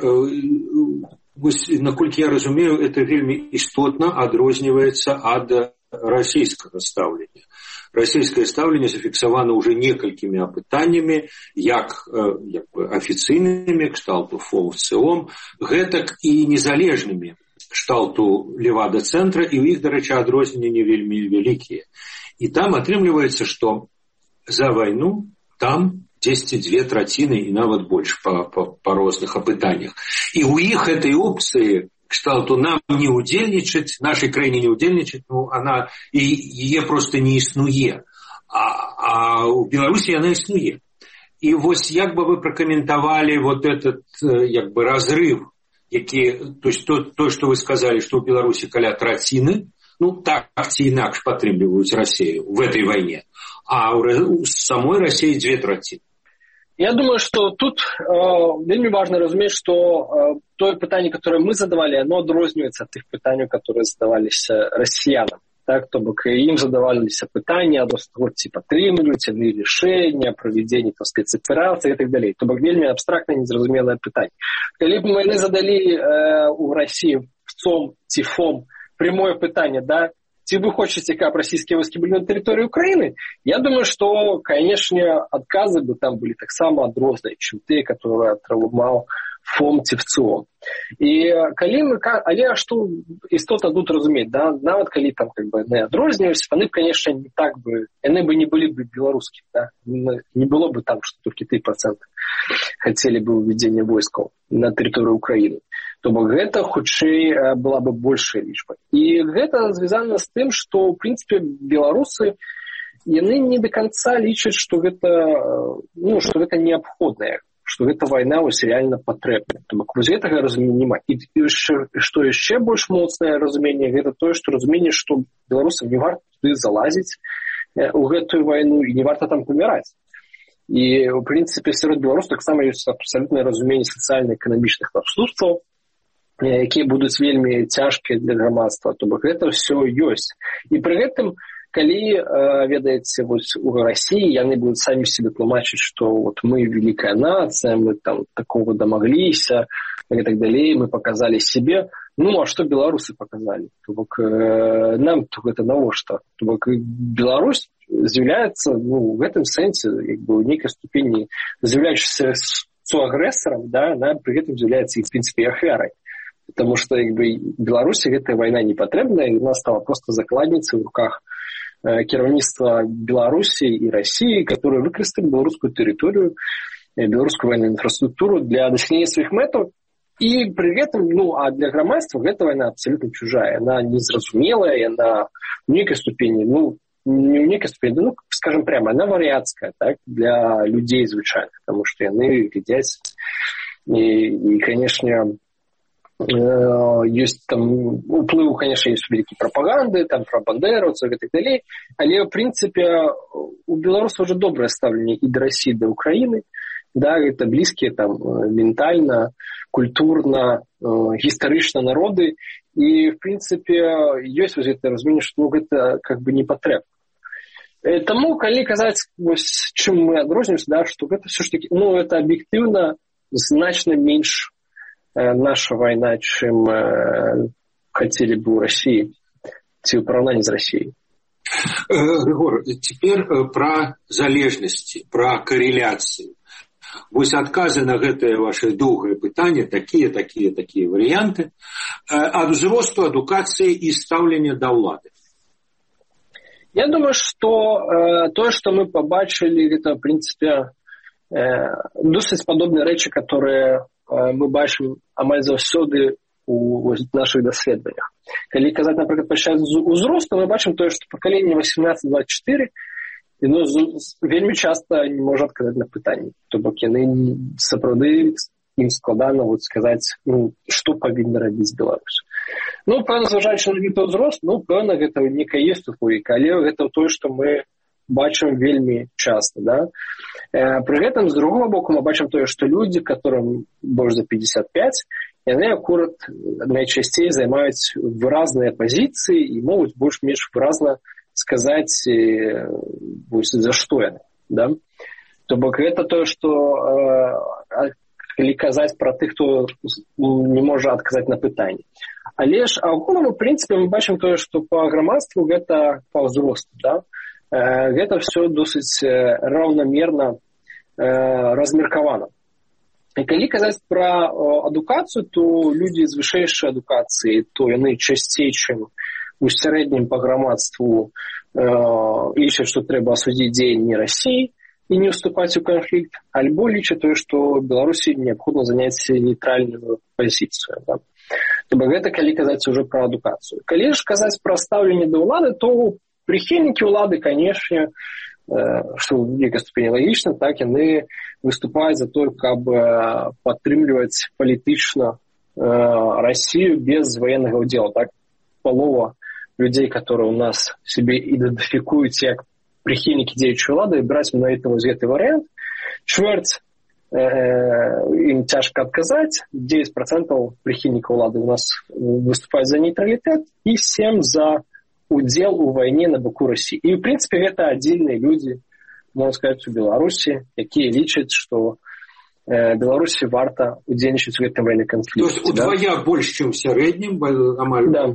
вось, наколькі я разумею, это вельмі істотна адрозніваецца ад расійскага стаўлення. Расійскае стаўленне зафіксавана ўжо некалькімі апытаннямі, як, як бы афіцыйнымі, кшталту ФОВ-ЦИОМ, гэтак і незалежнымі, кшталту Левада-цэнтра, і ў іх, дарэчы, адрозненні вельмі вялікія. І там атрымліваецца, што за вайну там дзесьці дзве траціны і нават больш па, па, па розных апытаннях. І ў іх этой опцыі кшталту нам не удзельнічаць, нашай краіне не удзельнічаць, ну, она, і яе проста не існуе. А, а ў Беларусі яна існуе. І вось як бы вы пракаментавалі вот этот, як бы, разрыв, які, то есть то, то, што вы сказалі, што ў Беларусі каля траціны, ну, так ці інакш падтрымліваюць Расію в этой вайне, а ў самой Расіі дзве траціны. Я думаю, что тут э, вельмі важно разумець, что э, то пытанне, которое мы задавали, оно адрозніваецца ад тых пытанняў, которые задаваліся расіянам. Так, то бок ім задаваліся пытанні адносна того, ці падтрымліваюць яны рашэння, правядзенне спецаперацыі і так далей. То бок вельмі абстрактнае, незразумелае пытанне. Калі б мы яны задалі э, у Расіі ЦОМ ці ФОМ прямое пытанне, да, ці вы хочаце, каб расійскія войскі былі на тэрыторыі Украіны? Я думаю, што, канешне, адказы бы там былі таксама адрозныя, чым тыя, которые атрымаў ФОМ ці ЦИОМ. І калі мы, але што істота тут разумець, да, нават калі там как бы не адрозніваюцца, яны б, канешне, не так бы, яны бы не былі бы беларускімі, да, не было бы там, што толькі тры працэнты хацелі бы ўвядзення войскаў на тэрыторыю Украіны. То бок гэта, хутчэй, была бы большая лічба. І гэта звязана з тым, што, ў прынцыпе, беларусы, яны не до конца лічаць, што гэта, ну, што гэта неабходнае, што гэта вайна вось реально патрэбная. То бок вось гэтага разумення няма. І што яшчэ больш моцнае разуменне, гэта тое, што разуменне, што беларусам не варта туды залазіць у гэтую вайну і не варта там паміраць. І, ў прынцыпе, сярод беларусаў таксама ёсць абсалютнае разуменне сацыяльна-эканамічных наступстваў, якія будуць вельмі цяжкія для грамадства, то бок гэта ўсё ёсць. І пры гэтым, калі, ведаеце, вось у Расіі яны будуць самі себе тлумачыць, што вот мы великая нацыя, мы там такого дамагліся і так далей, мы показалі себе, ну, а што беларусы показалі? То бок нам то гэта навошта? То бок Беларусь з'яўляецца, ну, в гэтым сэнсе, як бы, у нейкай ступені, з'яўляючыся суагрэсарам, да, она пры гэтым з'яўляецца і, в прынцыпе, ахвярай. Потому что, как бы, Беларуси гэтая война не потребная, и она стала просто закладницей в руках э, кіраўніцтва Беларуси и России, которые выкарысталі беларускую территорию, э, беларускую военную инфраструктуру для досягнения своих мэтаў. И при этом, ну, а для грамадства эта война абсолютно чужая. Она незразумелая, она в некой ступени, ну, не в некой ступени, ну, скажем прямо, она вар'яцкая, так, для людей звычайных, потому что яны глядяць, и, и, конечно, ёсць там уплыў, конечно, ёсць вялікі прапаганды, там пра бандераўцаў і так далей, але в прынцыпе у беларусаў уже добрае стаўленне і да Расіі, да Украіны, да, гэта блізкія там ментальна, культурна, гістарычна народы, і в прынцыпе ёсць вось гэта разуменне, што ну, гэта как бы не патрэбна. Таму, калі казаць, вось чым мы адрозніваемся, да, што гэта все ж таки, ну, это аб'ектыўна значна менш наша вайна, чым хацелі бы ў Расіі, ці ў параўнанні з Расіяй. Григор, теперь про залежности, про корреляцию. Вось адказы на гэтае ваше доўгае пытанне, такія, такія, такія варыянты, ад узросту адукацыі і стаўлення да ўлады. Я думаю, что э, то, что мы побачили, это, в принципе, э, досыць падобныя рэчы, которые э, мы бачым амаль заўсёды у наших даследаваннях. Калі казаць, напрыклад, пачаць з узросту, мы бачым тое, што пакаленне восемнадцать двадцать четыре яно вельмі часта не можа адказаць на пытанні. То бок яны сапраўды ім складана вот сказаць, ну, што павінна рабіць Беларусь. Ну, пэўна, зважаючы на гэты ўзрост, ну, пэўна, гэта некая ёсць уплыўка, але гэта тое, што мы бачым вельмі часта, да. Э, пры гэтым, з другого боку, мы бачым тое, што людзі, которым больш за пятьдесят пять, яны акурат найчасцей займаюць выразныя пазіцыі і могуць больш-менш выразна сказаць, вось, за што яны, да? То бок гэта тое, што э, калі казаць пра тых, хто не можа адказаць на пытанне. Але ж агулам, у прынцыпе, мы бачым тое, што па грамадству гэта па ўзросту, да? Э, гэта ўсё досыць раўнамерна э, размеркавана. І калі казаць пра адукацыю, то людзі з вышэйшай адукацыі, то яны часцей, чым у сярэднім па грамадству, э, лічаць, што трэба асудзіць дзеянні Расіі і не ўступаць у канфлікт, альбо лічаць тое, што Беларусі неабходна заняць нейтральную пазіцыю. Да? То бок гэта калі казаць ужо пра адукацыю. Калі ж казаць пра стаўленне да ўлады, то прыхільнікі ўлады, канешне, што ў нейкай ступені лагічна, так, яны выступаюць за тое, каб падтрымліваць палітычна Расію без ваеннага ўдзелу. Так? Палова людей, которые у нас себе идентификуют как прихильники дзеючай улады, брать менавіта вось гэты вариант. Чвэрць э, им тяжко отказать, девять процентов прихильников улады у нас выступают за нейтралитет и семь за удел у войне на боку России. И, в принципе, это отдельные люди, можно сказать, у Беларуси, якія лічаць, что э, Беларуси варта удзельнічаць у гэтым вайны конфликте. То есть удвоя да? больше, чем в среднем, амаль. Да.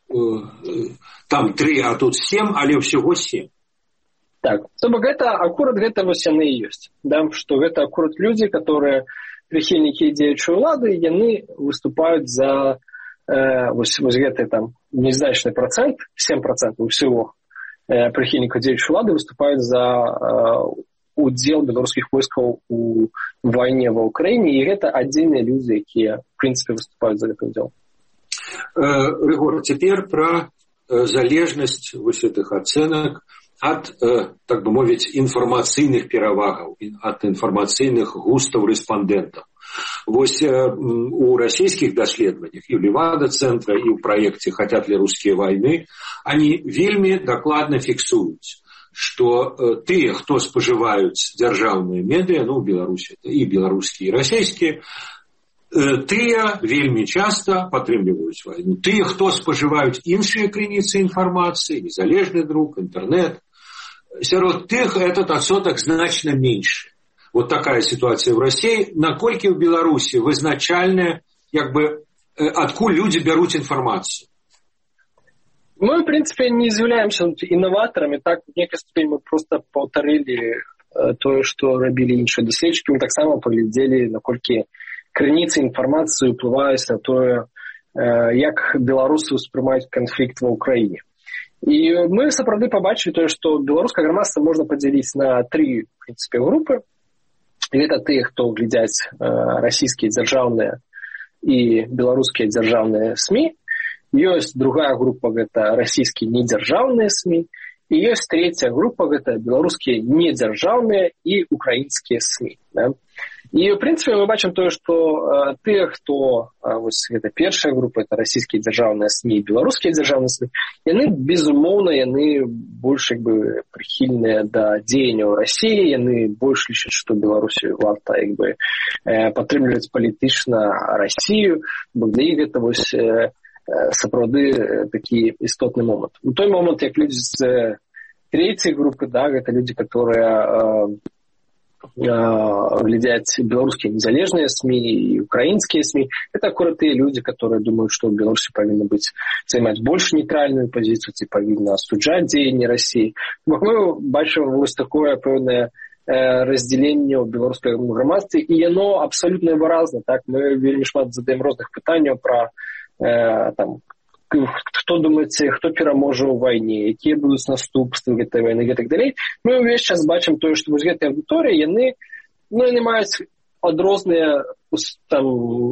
Там три, а тут семь, але всего семь. Так, то бок гэта акурат гэта вось яны і ёсць, да, што гэта акурат людзі, которые прыхільнікі дзеючай улады, яны выступаюць за э, вось, вось гэты там незначны процент, семь процентов всего э, прыхільнікаў дзеючай улады выступаюць за э, удзел беларускіх войскаў у вайне ва Ўкраіне, і гэта адзіныя людзі, якія в прынцыпе выступаюць за гэты удзел. Рыгор, теперь про залежность вось этих оценок от, так бы мовіць, информацыйных перавагаў, от информацыйных густаў рэспандэнтаў. Вось у российских даследаваннях, и в Левада-центра, и в проекте «Хотят ли русские войны», они вельмі дакладна фіксуюць, что тыя, хто спажываюць дзяржаўныя медыа, ну, в Беларуси, и беларускія, и расійскія, тыя вельмі часта падтрымліваюць вайну. Тыя, хто спажываюць іншыя крыніцы інфармацыі, незалежны друк, интернет, сярод тых этот адсотак значна меньше. Вот такая ситуация в России. Наколькі в Беларуси вызначальная, як бы, адкуль люди бяруць информацию? Мы, в принципе, не являемся инноваторами. Так, в некой степени мы просто повторили то, что робили іншыя даследчыкі. Мы таксама паглядзелі, наколькі крыніцы інфармацыі ўплываюць на тое, як беларусы ўспрымаюць канфлікт ва Ўкраіне. І мы сапраўды пабачылі тое, што беларускае грамадства можна падзяліць на тры, в прынцыпе, групы. Гэта тыя, хто глядзяць расійскія дзяржаўныя і беларускія дзяржаўныя СМІ. Ёсць другая група, гэта расійскія недзяржаўныя СМІ. І ёсць третья група, гэта беларускія недзяржаўныя і украінскія СМІ. Да? І, в прынцыпе, мы бачым тое, што э, тыя, хто, э, вось гэта першая група, это расійскія дзяржаўныя СМІ і беларускія дзяржаўныя СМІ, яны, безумоўна, яны больш, як бы, прыхільныя да дзеянняў Расіі, яны больш лічаць, што Беларусію варта, як бы, э, падтрымліваць палітычна Расію, бо для іх гэта вось э, сапраўды такі істотны момант. У той момант, як людзі з трэцяй групы, да, гэта людзі, которые э, глядзяць беларускія незалежныя СМИ і украінскія СМИ, это акурат тыя людзі, которые думаюць, што Беларусі павінна быць займаць больш нейтральную пазіцыю, ці павінна асуджаць дзеянні Расіі. Бо мы бачым вось такое пэўнае раздзяленне ў беларускай грамадстве, і яно абсалютна выразна. Так? Мы вельмі шмат задаем розных пытанняў пра э, там, хто думаеце, хто пераможа ў вайне, якія будуць наступствы гэтай вайны і так далей. Мы ўвесь час бачым тое, што вось гэтыя аўдыторыі, яны, ну, яны маюць адрозныя там,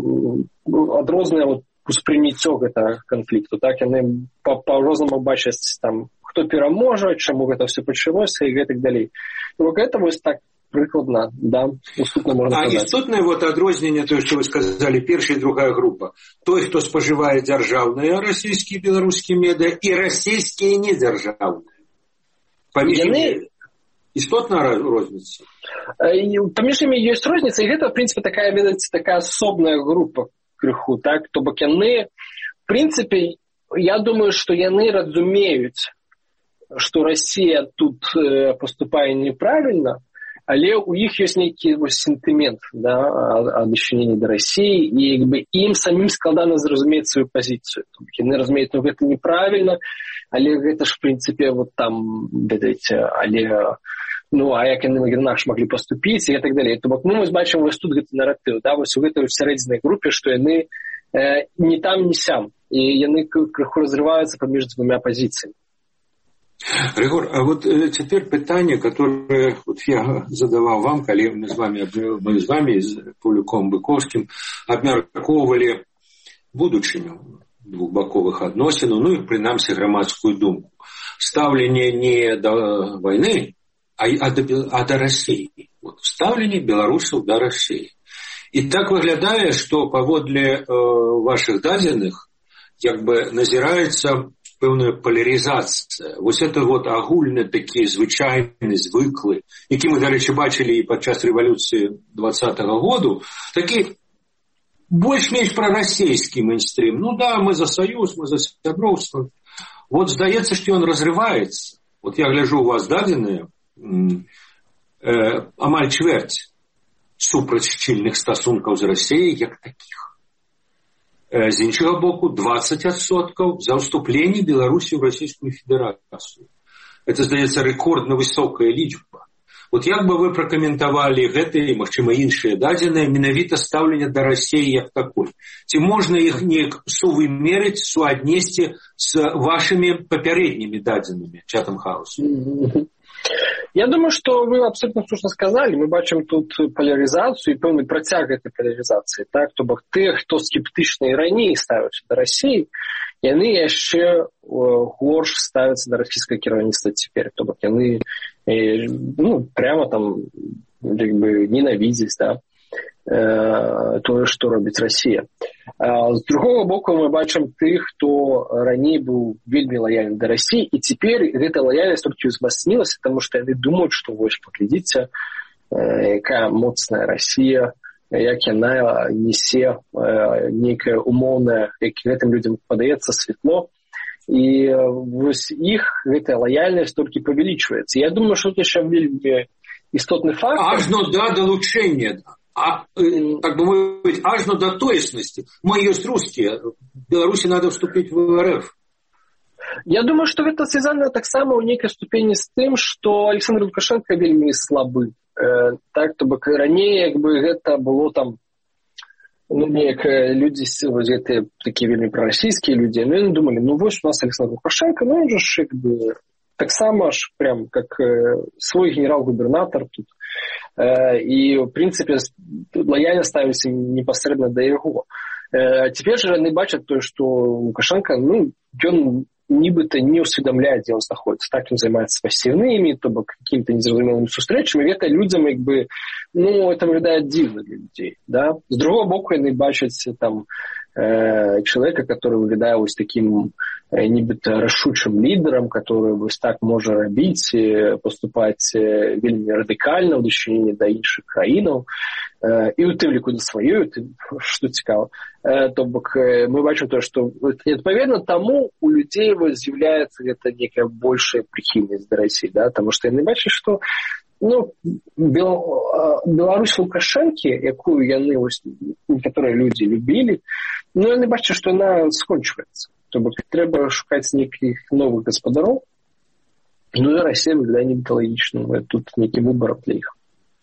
адрозныя вот, успрыняццё гэтага канфлікту. Так? Яны па-рознаму бачаць, там, хто пераможа, чаму гэта ўсё пачалося і гэтак далей. Ну, гэта вось так прыкладна, да, уступна можна а сказаць. А істотнае вот адрозненне, тое, што вы сказалі, першая і другая група. Той, хто спажывае дзяржаўныя расійскія і беларускія медыа, і расійскія недзяржаўныя. Паміж імі істотна розніца? Паміж імі ёсць розніца, і гэта, в прынцыпе, такая, ведаць, такая асобная група крыху, так? То бок яны, в прынцыпе, я думаю, што яны разумеюць, што Расія тут э, поступае неправільна, але ў іх ёсць нейкі вось сентымент, да, ад адчынення да Расіі, і як бы ім самім складана зразумець сваю пазіцыю. Яны разумеюць, ну гэта неправільна, але гэта ж в прынцыпе вот там, ведаеце, але ну а як яны інакш маглі паступіць і так далей. То бок ну, мы бачым вось тут гэты наратыў, да, вось у гэтай сярэдзіннай групе, што яны э, не там, не сям, і яны крыху разрываюцца паміж двумя пазіцыямі. Григор, а вот э, теперь питание, которое вот я задавал вам, коли мы с вами, мы с вами, с Павлюком Быковским, обмярковывали будучыню двухбаковых адносін, ну и, принамсі, громадскую думку. Ставление не до войны, а, а, до, а до России. Вот, ставление белорусов до России. И так выглядае, что паводле э, ваших дадзеных, как бы назирается пэўная палярызацыя. Вось это вот агульны такі звычайны, звыклы, які мы, дарэчы, бачылі і падчас рэвалюцыі двадцатага году, такі больш-менш прарасійскі мейнстрим. Ну да, мы за саюз, мы за сяброўства. Вот здаецца, што ён разрываецца. Вот я гляжу у вас дадзеныя, э, амаль чвэрць супраць шчыльных стасункаў з Расіяй як такіх. З іншага боку, двадцать адсоткаў за ўступленне Беларусі ў Расійскую Федэрацыю. Это, здаецца, рэкордна высокая лічба. Вот як бы вы пракаментавалі гэтыя, магчыма, іншыя дадзеныя, менавіта стаўленне да Расіі як такой? Ці можна іх неяк сувымерыць, суаднесці з вашымі папярэднімі дадзенымі Chatham House? Я думаю, что вы абсолютно слушно сказали. Мы бачым тут поляризацию и пэўны працяг этой поляризации. Так? То бок тых, хто скептычна і раней ставіцца да Расіі, яны яшчэ горш ставяцца да расійскага кіраўніцтва цяпер. То бок яны ну, прямо там як бы ненавідзяць, да? тое, што робіць Расія. З другого боку, мы бачым тых, хто раней быў вельмі лаяльны да Расіі, і цяпер гэта лаяльнасць толькі ўзмацнілася, таму што яны думаюць, што вось, паглядзіце, якая моцная Расія, як яна несе нейкае умоўнае, як гэтым людзям падаецца святло, і вось іх гэтая лаяльнасць толькі павялічваецца. Я думаю, што тут яшчэ вельмі істотны фактор. Ажно да далучэння. А, так бы мовить, ажно до тоесности. Мы есть русские. В Беларуси надо вступить в РФ. Я думаю, что это связано так само у некой ступени с тем, что Александр Лукашенко вельми слабы. Э, так, то бок ранее, как бы, это было там, ну, некие люди, вот эти такие вельми пророссийские люди, ну, они думали, ну, вот у нас Александр Лукашенко, ну, он же, как бы, так само аж прям как э, свой генерал-губернатор тут. Э, и, в принципе, лояльно ставились непосредственно до его. Э, теперь же они бачат то, что Лукашенко, ну, он нібыта не усведомляет, где он находится. Так он занимается пассивными, то бок какими-то незразумелыми встречами. И это людям, как бы, ну, это выглядит дивно для людей, да. С другого боку, они бачат там э, человека, который выглядает вот таким э, нібыта рашучым лидером, который вот так может робить, поступать э, вельми радикально в дачыненні до іншых краінаў. І у тым ліку да сваёй, што цікава. То бок мы бачым то, што адпаведна таму у людзей з'яўляецца гэта некая большая прыхільнасць да Расіі, да, таму што яны бачаць, што ну, Беларусь Лукашэнкі, якую яны, некаторыя людзі любілі, ну, яны бачаць, што яна скончваецца. То бок трэба шукаць нейкіх новых гаспадароў, ну і Расія выглядае неміталагічным, тут нейкі выбар для іх.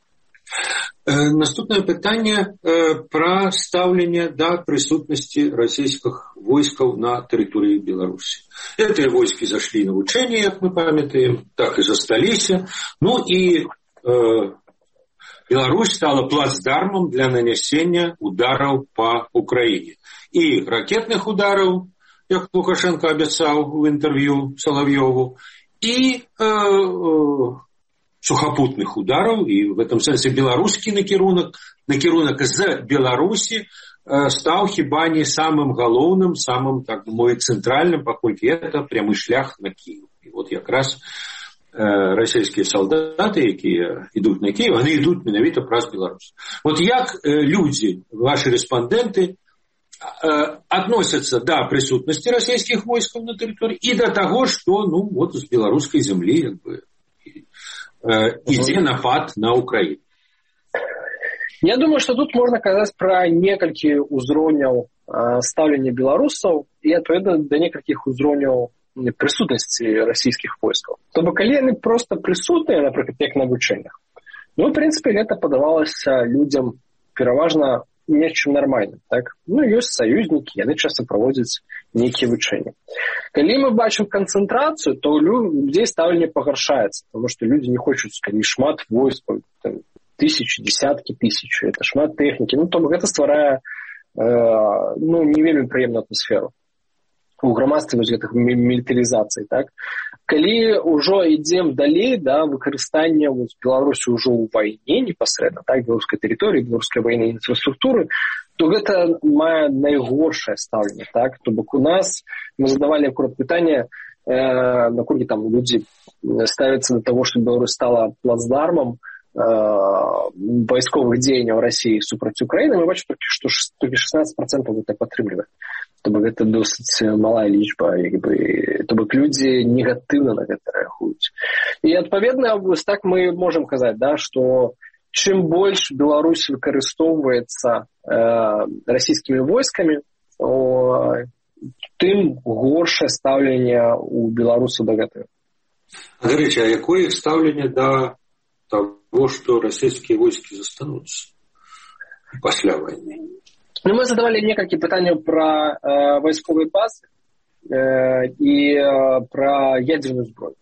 Наступнае пытанне пра стаўленне да прысутнасці расійскіх войскаў на тэрыторыі Беларусі. Гэтыя войскі зашлі на вучэнне, як мы памятаем, так і засталіся. Ну і э, Беларусь стала плацдармам для нанясення удараў па Украіне. І ракетных удараў, як Лукашенко абяцаў у інтэрв'ю Салав'ёву, і э, э, сухапутных удараў, і в этом сэнсе беларускі накірунак, накірунак з Беларусі э, стаў хіба не самым галоўным, самым, так бы мовіць, цэнтральным, паколькі это прямы шлях на Кіев. І вот якраз э, расійскія салдаты, якія ідуць на Кіев, яны ідуць менавіта праз Беларусь. Вот як э, людзі, ваши рэспандэнты, относятся до присутности российских войск на территории и до того, что, ну, вот с белорусской земли, как бы, ідзе напад на Украину. Я думаю, что тут можно казаць про некалькі узроўняў стаўлення беларусаў и адпаведна до некалькіх узроўняў присутности российских войскаў. То бок, калі яны просто присутныя, например, як на вучэннях, ну, в принципе, это подавалось людям пераважна нечым нармальным, так? Ну, ёсць саюзнікі, яны часто праводзяць нейкія вучэнні. Калі мы бачым канцэнтрацыю, то у людзей стаўленне пагаршаецца, потому что люди не хочуць, калі шмат войскаў, тысячи, десяткі тысяч, это шмат тэхнікі, ну, то гэта стварае, э, ну, не вельмі прыемную атмасферу у грамадстве вось гэтых мілітарызацый, так? Калі ўжо ідзем далей, да, выкарыстанне вось Беларусі ўжо ў вайне непасрэдна, так, беларускай тэрыторыі, беларускай вайны інфраструктуры, то гэта мае найгоршае стаўленне, так? То бок у нас мы задавалі акурат пытанне, э, наколькі там людзі ставяцца да таго, што Беларусь стала плацдармам э, вайсковых дзеянняў Расіі супраць Украіны, мы бачым толькі, што толькі шестнадцать процентов гэта падтрымлівае. То бок гэта досыць малая лічба, як бы, то бок людзі негатыўна на гэта рэагуюць. І адпаведна, вось так мы можам казаць, да, што чым больш Беларусь выкарыстоўваецца э, расійскімі войскамі, о, тым горшае стаўленне у беларусаў да гэтага. Дарэчы, а якое іх стаўленне да таго, што расійскія войскі застануцца пасля вайны? Ну, мы задавали некалькі пытанняў пра э, вайсковыя базы э, і э, пра ядзерную зброю.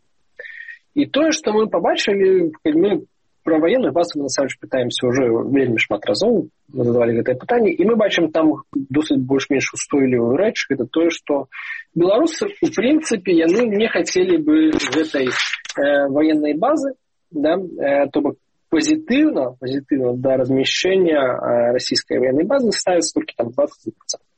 І тое, што мы пабачылі, мы пра ваенную базу мы насамрэч пытаемся ўжо вельмі шмат разоў, мы задавалі гэтае пытанне, і мы бачым там досыць больш-менш устойлівую рэч, гэта тое, што беларусы, у прынцыпе, яны не хацелі бы гэтай э, ваеннай базы, да, э, то бок позитивно, позитивно до размещения э, российской военной базы ставится только там двадцать процентов.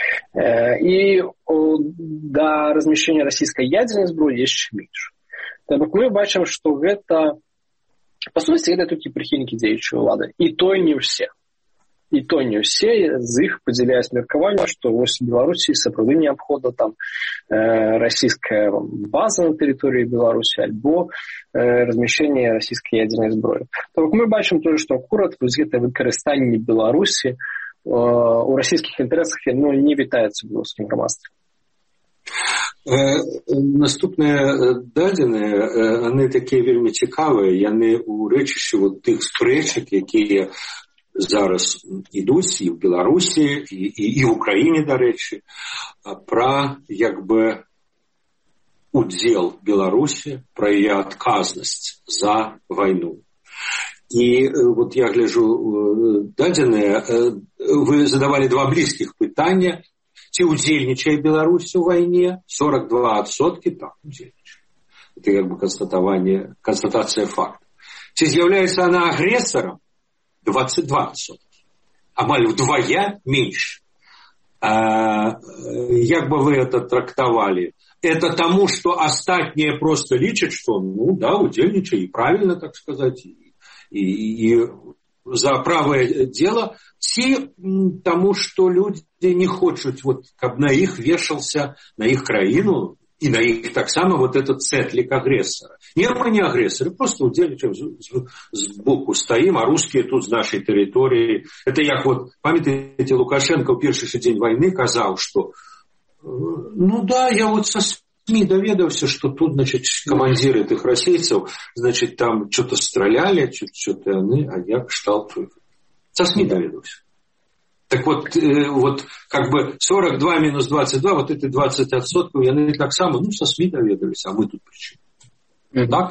Э, и о, до размещения российской ядерной зброі яшчэ меньше. Так мы бачим, что это, по сути, это только прихильники дзеючай улады. И то не все. І то не ўсе з іх падзяляюць меркаванне, што вось у Беларусі сапраўды неабходна там э, расійская база на тэрыторыі Беларусі альбо э, размяшчэнне расійскай ядзернай зброі. То бок мы бачым тое, што акурат вось гэта выкарыстанне Беларусі э, у расійскіх інтарэсах ну, не вітаецца ў беларускім грамадстве. Наступныя дадзеныя, яны такія вельмі цікавыя, яны ў рэчышчы вот тых спрэчак, якія зараз ідуць і ў Беларусі, і, і, і ў Украіне, дарэчы, пра, як бы, удзел Беларусі, пра яе адказнасць за вайну. І вот я гляджу дадзеныя, вы задавалі два блізкіх пытання, ці удзельнічае Беларусь у вайне, сорок два адсоткі так удзельнічае. Это як бы констатаванне, констатацыя факта. Ці з'яўляецца она агрэсарам? двадцать два процента. Амаль вдвое меньше. А, як бы вы это трактовали? Это тому, что остальные просто лічат, что, ну да, удельничай, и правильно, так сказать, и, и, и за правое дело, ці тому, что люди не хочут, вот, каб на их вешался, на их краину, І на іх таксама вот этот цэтлік агрэсара. Не, мы не агрэсары, просто удзельнічаем з боку стаім, а рускія тут з нашай тэрыторыі. Это як вот, памятаеце, Лукашенко ў першы ж дзень вайны казаў, што ну да, я вот со СМИ доведался, что тут, значит, командиры этих российцев, значит, там что-то стреляли, что-то они, а я читал только. Со СМИ доведался. Так вот, э, вот, как бы сорок два минус двадцать два, вот эти двадцать отсотков, яны так само, ну, со СМИ доведались, а мы тут при чем? Mm-hmm. Так?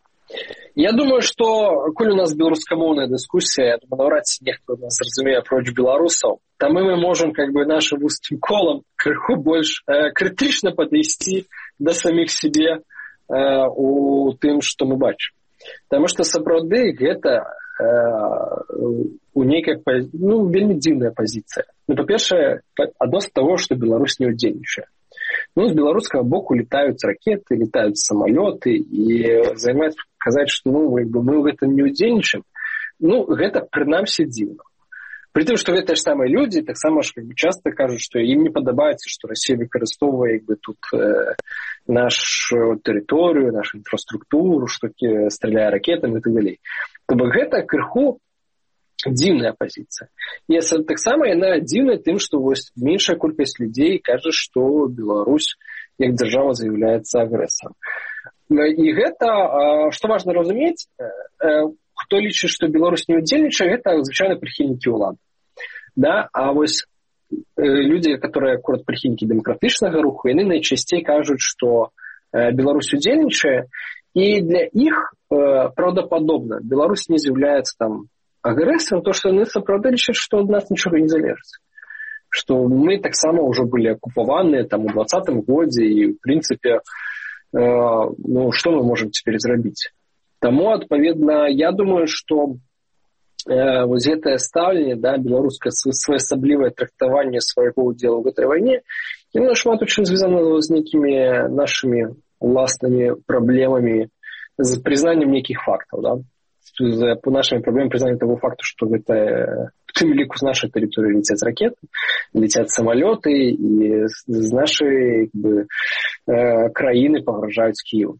Я думаю, што коль у нас беларускамоўная дыскусія, наўрад ці нехто нас разумее апроч беларусаў, там мы можам как бы нашим вузкім колам крыху больш э, крытычна падысці да саміх сябе э, у тым, што мы бачым. Таму што сапраўды гэта э, у нейкай, ну, вельмі дзіўная пазіцыя. Ну, па-першае, адносна таго, што Беларусь не ўдзельнічае. Ну, з беларускага боку летаюць ракеты, летаюць самалёты, і займаюць казаць, што ну, мы ў гэтым не ўдзельнічаем. Ну, гэта прынамсі дзіўна. Пры тым, што гэтыя ж самыя людзі таксама ж как бы, часта кажуць, што ім не падабаецца, што Расія выкарыстоўвае як бы, тут э, нашу тэрыторыю, нашу інфраструктуру, што страляе ракетамі і так далей. То бок гэта крыху дзіўная пазіцыя. І таксама яна дзіўная тым, што вось меншая колькасць людзей кажа, што Беларусь як дзяржава з'яўляецца агрэсарам. І гэта, што важна разумець, хто лічыць, што Беларусь не ўдзельнічае, гэта звычайна прыхільнікі ўлады. Да? А вось людзі, которые акурат прыхільнікі дэмакратычнага руху, яны найчасцей кажуць, што Беларусь ўдзельнічае, і для іх праўдападобна Беларусь не з'яўляецца там агрэсарам, то што яны сапраўды лічаць, што ад нас нічога не залежыць. Што мы таксама ўжо былі акупаваныя там у двадцатым годзе і, в прынцыпе, э, ну, што мы можам цяпер зрабіць? Таму, адпаведна, я думаю, што э, вось гэтае стаўленне, да, беларускае своеасаблівае трактаванне свайго ўдзелу ў гэтай вайне, яно шмат у чым звязана з нейкімі нашымі уласнымі праблемамі, з прызнаннем нейкіх фактаў, да? По нашим проблемам признание того факта, что это в тем лику с нашей территории летят ракеты, летят самолеты, и с нашей как бы, э, краины погрожают Киеву.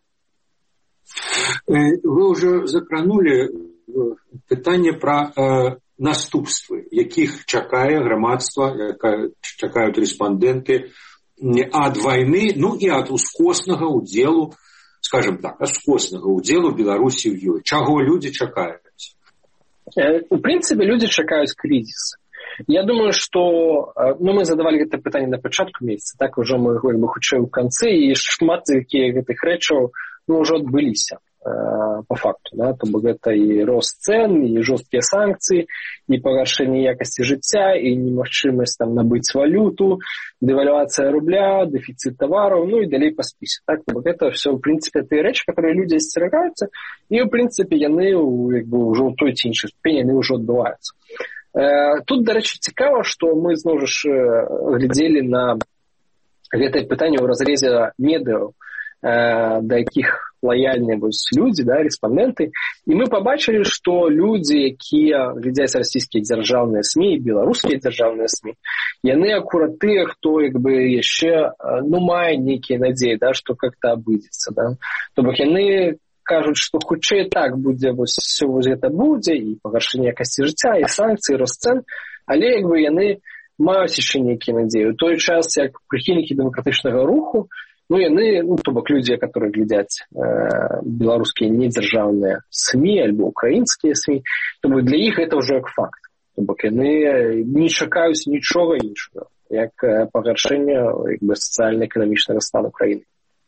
Вы уже закранули питание про э, наступствы, яких чакае громадство, чакают респонденты от войны, ну и от ускоснага удзелу, скажем так, аскоснага ўдзелу Беларусі ў ёй. Чаго людзі чакаюць? У прынцыпе, людзі чакаюць крызіс. Я думаю, што ну, мы задавалі гэта пытанне на пачатку месяца, так ужо мы бы хутчэй у канцы, і шмат якія гэтых рэчаў ну, ўжо адбыліся э, по факту. Да? То бок гэта і рост цэн, і жорсткія санкцыі, і пагаршэнне якасці жыцця, і немагчымасць там набыць валюту, девальвация рубля, дефицит товаров, ну и далее по списку. Так, это все, в принципе, те речи, которые люди остерегаются, и, в принципе, яны как бы, уже у той ці іншай ступені, яны уже отбываются. Э, тут, до речі, цікаво, что мы, знову ж, глядели на гэтае пытанне ў разрезе медыяў, э, да якіх лояльныя людзі, да, рэспандэнты, і мы пабачылі, што людзі, якія глядзяць расійскія дзяржаўныя СМІ і беларускія дзяржаўныя СМІ, яны акурат тыя, хто як бы яшчэ ну мае нейкія надзеі, да, што как-то абыдзецца, да. То бок яны кажуць, што хутчэй так будзе вось все вось гэта будзе, і пагаршэнне якасці жыцця, і санкцыі, рост цэн, але як бы яны маюць яшчэ нейкія надзеі. У той час, як прыхільнікі дэмакратычнага руху, ну, яны, ну, то бок людзі, которые глядзяць э, беларускія недзяржаўныя СМІ альбо украінскія СМІ, то бок для іх гэта ўжо як факт. То бок яны не чакаюць нічога іншага, як пагаршэння як бы сацыяльна-эканамічнага стану краіны.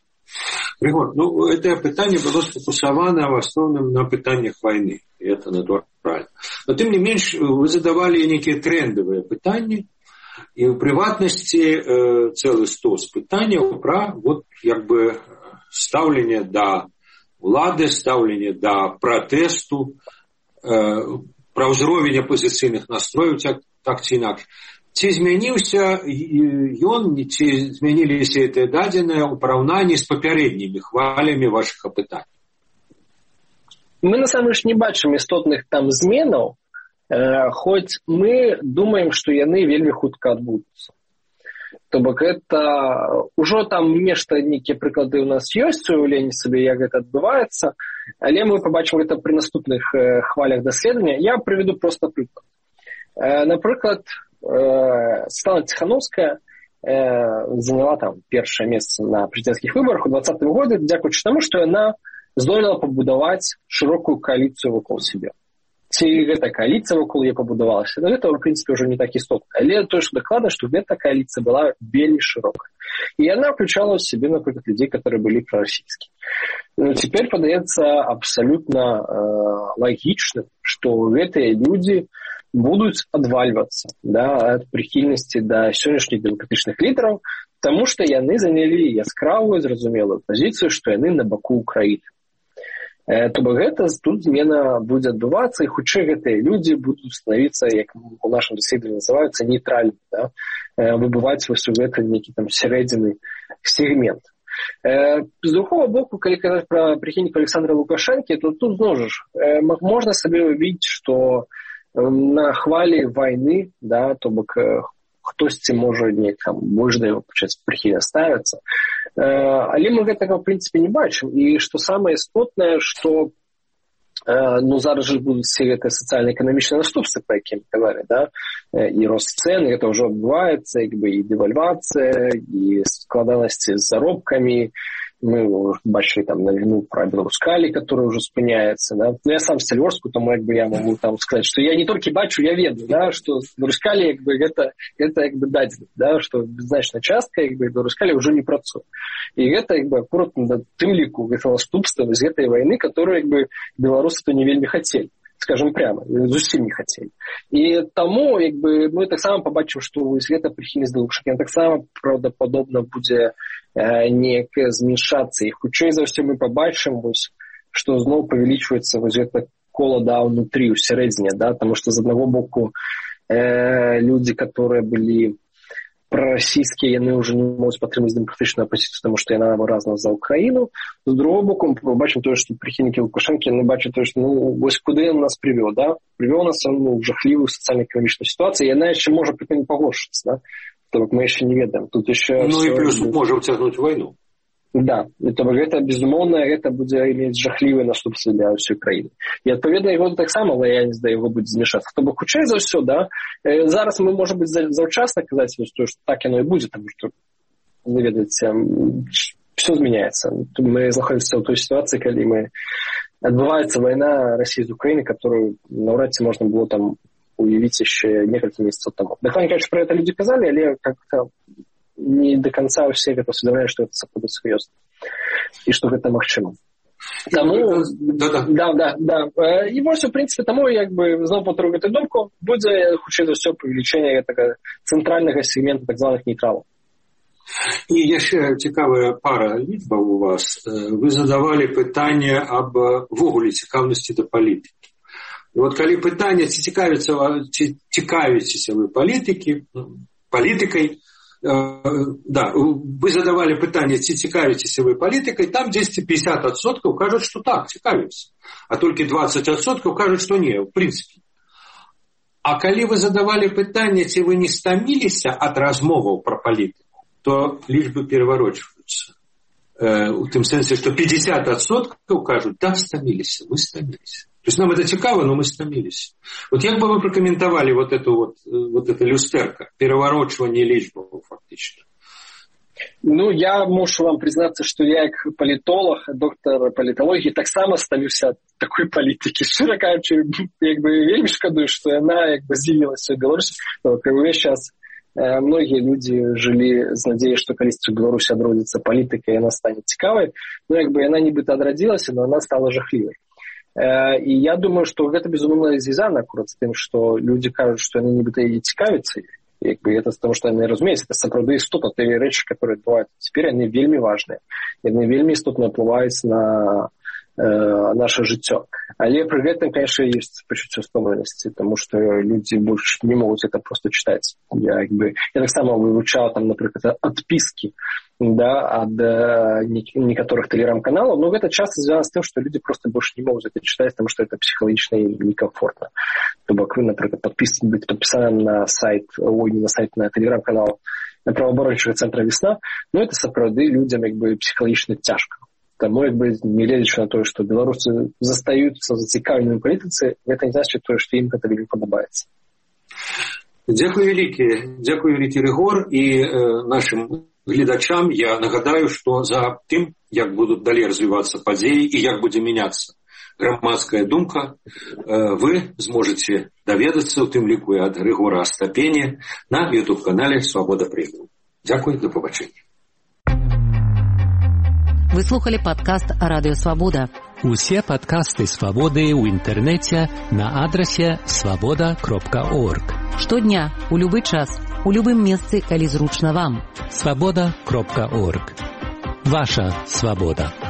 Григор, ну, это пытанне было сфокусавана в основном на пытаннях войны, и это натурально. Но тем не менш, вы задавали некие трендовые пытанні, і ў прыватнасці э, цэлы стос пытанняў пра вот, як бы, стаўленне да улады, стаўленне да пратэсту, э, пра ўзровень апозіцыйных настрояў, так, так ці інакш. Ці змяніўся ён, ці змяніліся гэтыя дадзеныя ў параўнанні з папярэднімі хвалямі вашых апытанняў? Мы, насамрэч, не бачым істотных там зменаў, хоць мы думаем, што яны вельмі хутка адбудуцца. То бок гэта ўжо там нешта, нейкія прыклады ў нас ёсць уяўленні сабе, як гэта адбываецца, але мы пабачым гэта пры наступных хвалях даследавання. Я прыведу проста прыклад. Напрыклад, Светлана Ціхановская заняла там першае месца на прэзідэнцкіх выбарах у двадцатым годзе, дзякуючы таму, што яна здолела пабудаваць шырокую кааліцыю вакол сябе. Ці гэта кааліцыя вакол яе пабудавалася, но гэта, ў прынцыпе, ўжо не так істотна. Але тое, што дакладна, што гэта кааліцыя была вельмі шырокая. І яна включала ў сябе, напрыклад, людзей, которые былі прарасійскія. Ну, цяпер падаецца абсалютна э, лагічным, што гэтыя людзі будуць адвальвацца, да, ад прыхільнасці да сённяшніх дэмакратычных лідараў, таму што яны занялі яскравую, зразумелую пазіцыю, што яны на баку Украіны. То бок гэта тут змена будзе адбывацца, і хутчэй гэтыя людзі будуць становіцца, як у нашым даследаванні называюцца, нейтральнымі, да? Выбываць вось у гэта нейкі там сярэдзіны сегмент. З другого боку, калі казаць пра прыхільнікаў Александра Лукашэнкі, то тут зноў жа можна сабе ўявіць, што на хвалі вайны, да, то бок хтосьці можа неяк там больш да яго пачаць прыхільна ставіцца. Але мы гэтага, в прынцыпе, не бачым. І што самае істотнае, што ну, зараз жа будуць все гэтыя сацыяльна-эканамічныя наступствы, пра якія мы казалі, да? І рост цэн, гэта ўжо адбываецца, як бы і дэвальвацыя, і складанасці з заробкамі. Мы бачылі там навіну пра Беларускалі, которая ўжо спыняецца. Да? Ну, я сам з Цяльворску, тому як бы я могу там сказаць, што я не толькі бачу, я ведаю, да? Што Беларускалі як бы гэта, гэта як бы дадзена, да? Што значная частка як бы Беларускалі ўжо не працуе. І гэта як бы акурат на тым ліку гэта наступства з гэтай вайны, которую як бы беларусы то не вельмі хацелі. Скажем прямо, зусім не хацелі. І таму як бы мы таксама пабачым, што вось гэта прыхільнасць да Лукашэнкі таксама праўдападобна будзе неяк змяншацца. І хутчэй за ўсё мы пабачым, вось, што зноў павялічваецца вось гэта кола да ўнутры, у сярэдзіне, да, таму што з аднаго боку э, людзі, которые былі прарасійскія, яны ўжо не могуць падтрымаць дэмакратычную апозіцыю, таму што яна выразна за Украіну. З другого боку, мы побачым тое, што прыхільнікі Лукашэнкі, яны бачаць тое, што ну, вось куды ён нас прывёў, да? Прывёў нас ну, в жахлівую сацыяльна-эканамічную сітуацыю, і яна яшчэ можа прыкольна пагоршыцца, да? То бок мы яшчэ не ведаем. Тут яшчэ ну і плюс можа ўцягнуць вайну. Да, і то бок гэта, безумоўна, гэта будзе мець жахлівыя наступствы для ўсёй краіны. І адпаведна яго таксама лаяльнасць да яго будзе змяшацца. То бок хутчэй за ўсё, да, зараз мы можа быць заўчасна казаць, што так яно і будзе, таму што вы ведаеце, все змяняецца. Мы знаходзімся ў той сітуацыі, калі мы адбываецца вайна Расіі з Украінай, которую наўрад ці можна было там уявіць яшчэ некалькі месяцаў таму. Дакладна кажучы, пра гэта людзі казалі, але как-то не до конца все гэта усведомляюць, што гэта сапраўды сур'ёзна і што гэта магчыма. Таму да, да, да. І вось у прынцыпе таму як бы зноў паўторю гэту думку, будзе хутчэй за ўсё павелічэнне гэтага цэнтральнага сегмента так званых нейтралаў. І яшчэ цікавая пара лічбаў у вас. Вы задавалі пытанне аб ввогуле цікаўнасці да палітыкі. І вот калі пытанне, ці цікавіцца, ці цікавіцеся вы палітыкі, палітыкай, да, вы задавали пытанне, ці цікавіцеся вы палітыкай, там дзесьці пятьдесят адсоткаў кажуць, што так, цікавіцца. А толькі двадцать адсоткаў кажуць, што не, в прынцыпе. А калі вы задавали пытанне, ці вы не стаміліся ад размоваў пра палітыку, то лічбы пераварочваюцца. Э, у тым сэнсе, што пятьдесят адсоткаў кажуць, да, стаміліся, мы стаміліся. То есть нам это цікаво, но мы стаміліся. Вот як бы вы прокомментовали вот эту вот, вот это люстерка, переворачивание лічбаў фактично? Ну, я мушу вам признацца, што я як палітолог, доктор паліталогіі, таксама стаміўся ад такой палітыкі. Шчыра кажучы, як бы вельмі шкадую, што яна як бы з'явілася ў Беларусі. Увесь час э, многія людзі жылі з надзеяй, што калісьці ў Беларусі адродзіцца палітыка, і яна стане цікавай. Ну, як бы яна нібыта адрадзілася, но яна стала жахлівай. І я думаю, што гэта, безумоўна, звязана акурат з тым, што людзі кажуць, што яны нібыта і цікавяцца. Як бы это з таго, што яны разумеюць, это сапраўды істотна тыя рэчы, которые адбываюцца. Цяпер яны вельмі важныя. Яны вельмі істотна ўплываюць на э, наша жыццё. Але пры гэтым, конечно, ёсць пачуццё стомленасці, таму што людзі больш не могуць это проста чытаць. Я, як бы, я таксама вывучаў, там, напрыклад, адпіскі, да, ад э, некаторых тэлеграм-каналаў, но гэта часто звязана з тым, што людзі проста больш не могуць это чытаць, таму што это псіхалагічна і некамфортна. То бок вы, напрыклад, падпіс, быць падпісаным на сайт, ой, не на сайт, на тэлеграм-канал на праваабарончага цэнтра «Весна», ну это сапраўды людзям як бы псіхалагічна цяжка. Таму як бы не гледзячы на тое, што беларусы застаюцца зацікаўленымі ў палітыцы, гэта не значыць тое, што ім гэта вельмі падабаецца. Дзякуй вялікі, дзякуй вялікі Рыгор, і э, нашым гледачам я нагадаю, што за тым, як будуць далей развівацца падзеі і як будзе мяняцца грамадская думка, э, вы зможаце даведацца, у тым ліку і ад Рыгора Астапені, на ютуб-канале «Свабода прэміум». Дзякуй, да пабачэння. Вы слухали падкаст «Радыё Свабода». Усе падкасты «Свабоды» ў інтэрнэце на адрасе свабода кропка орг. Штодня, у любы час, у любым месцы, калі зручна вам. свабода кропка орг. Ваша свабода.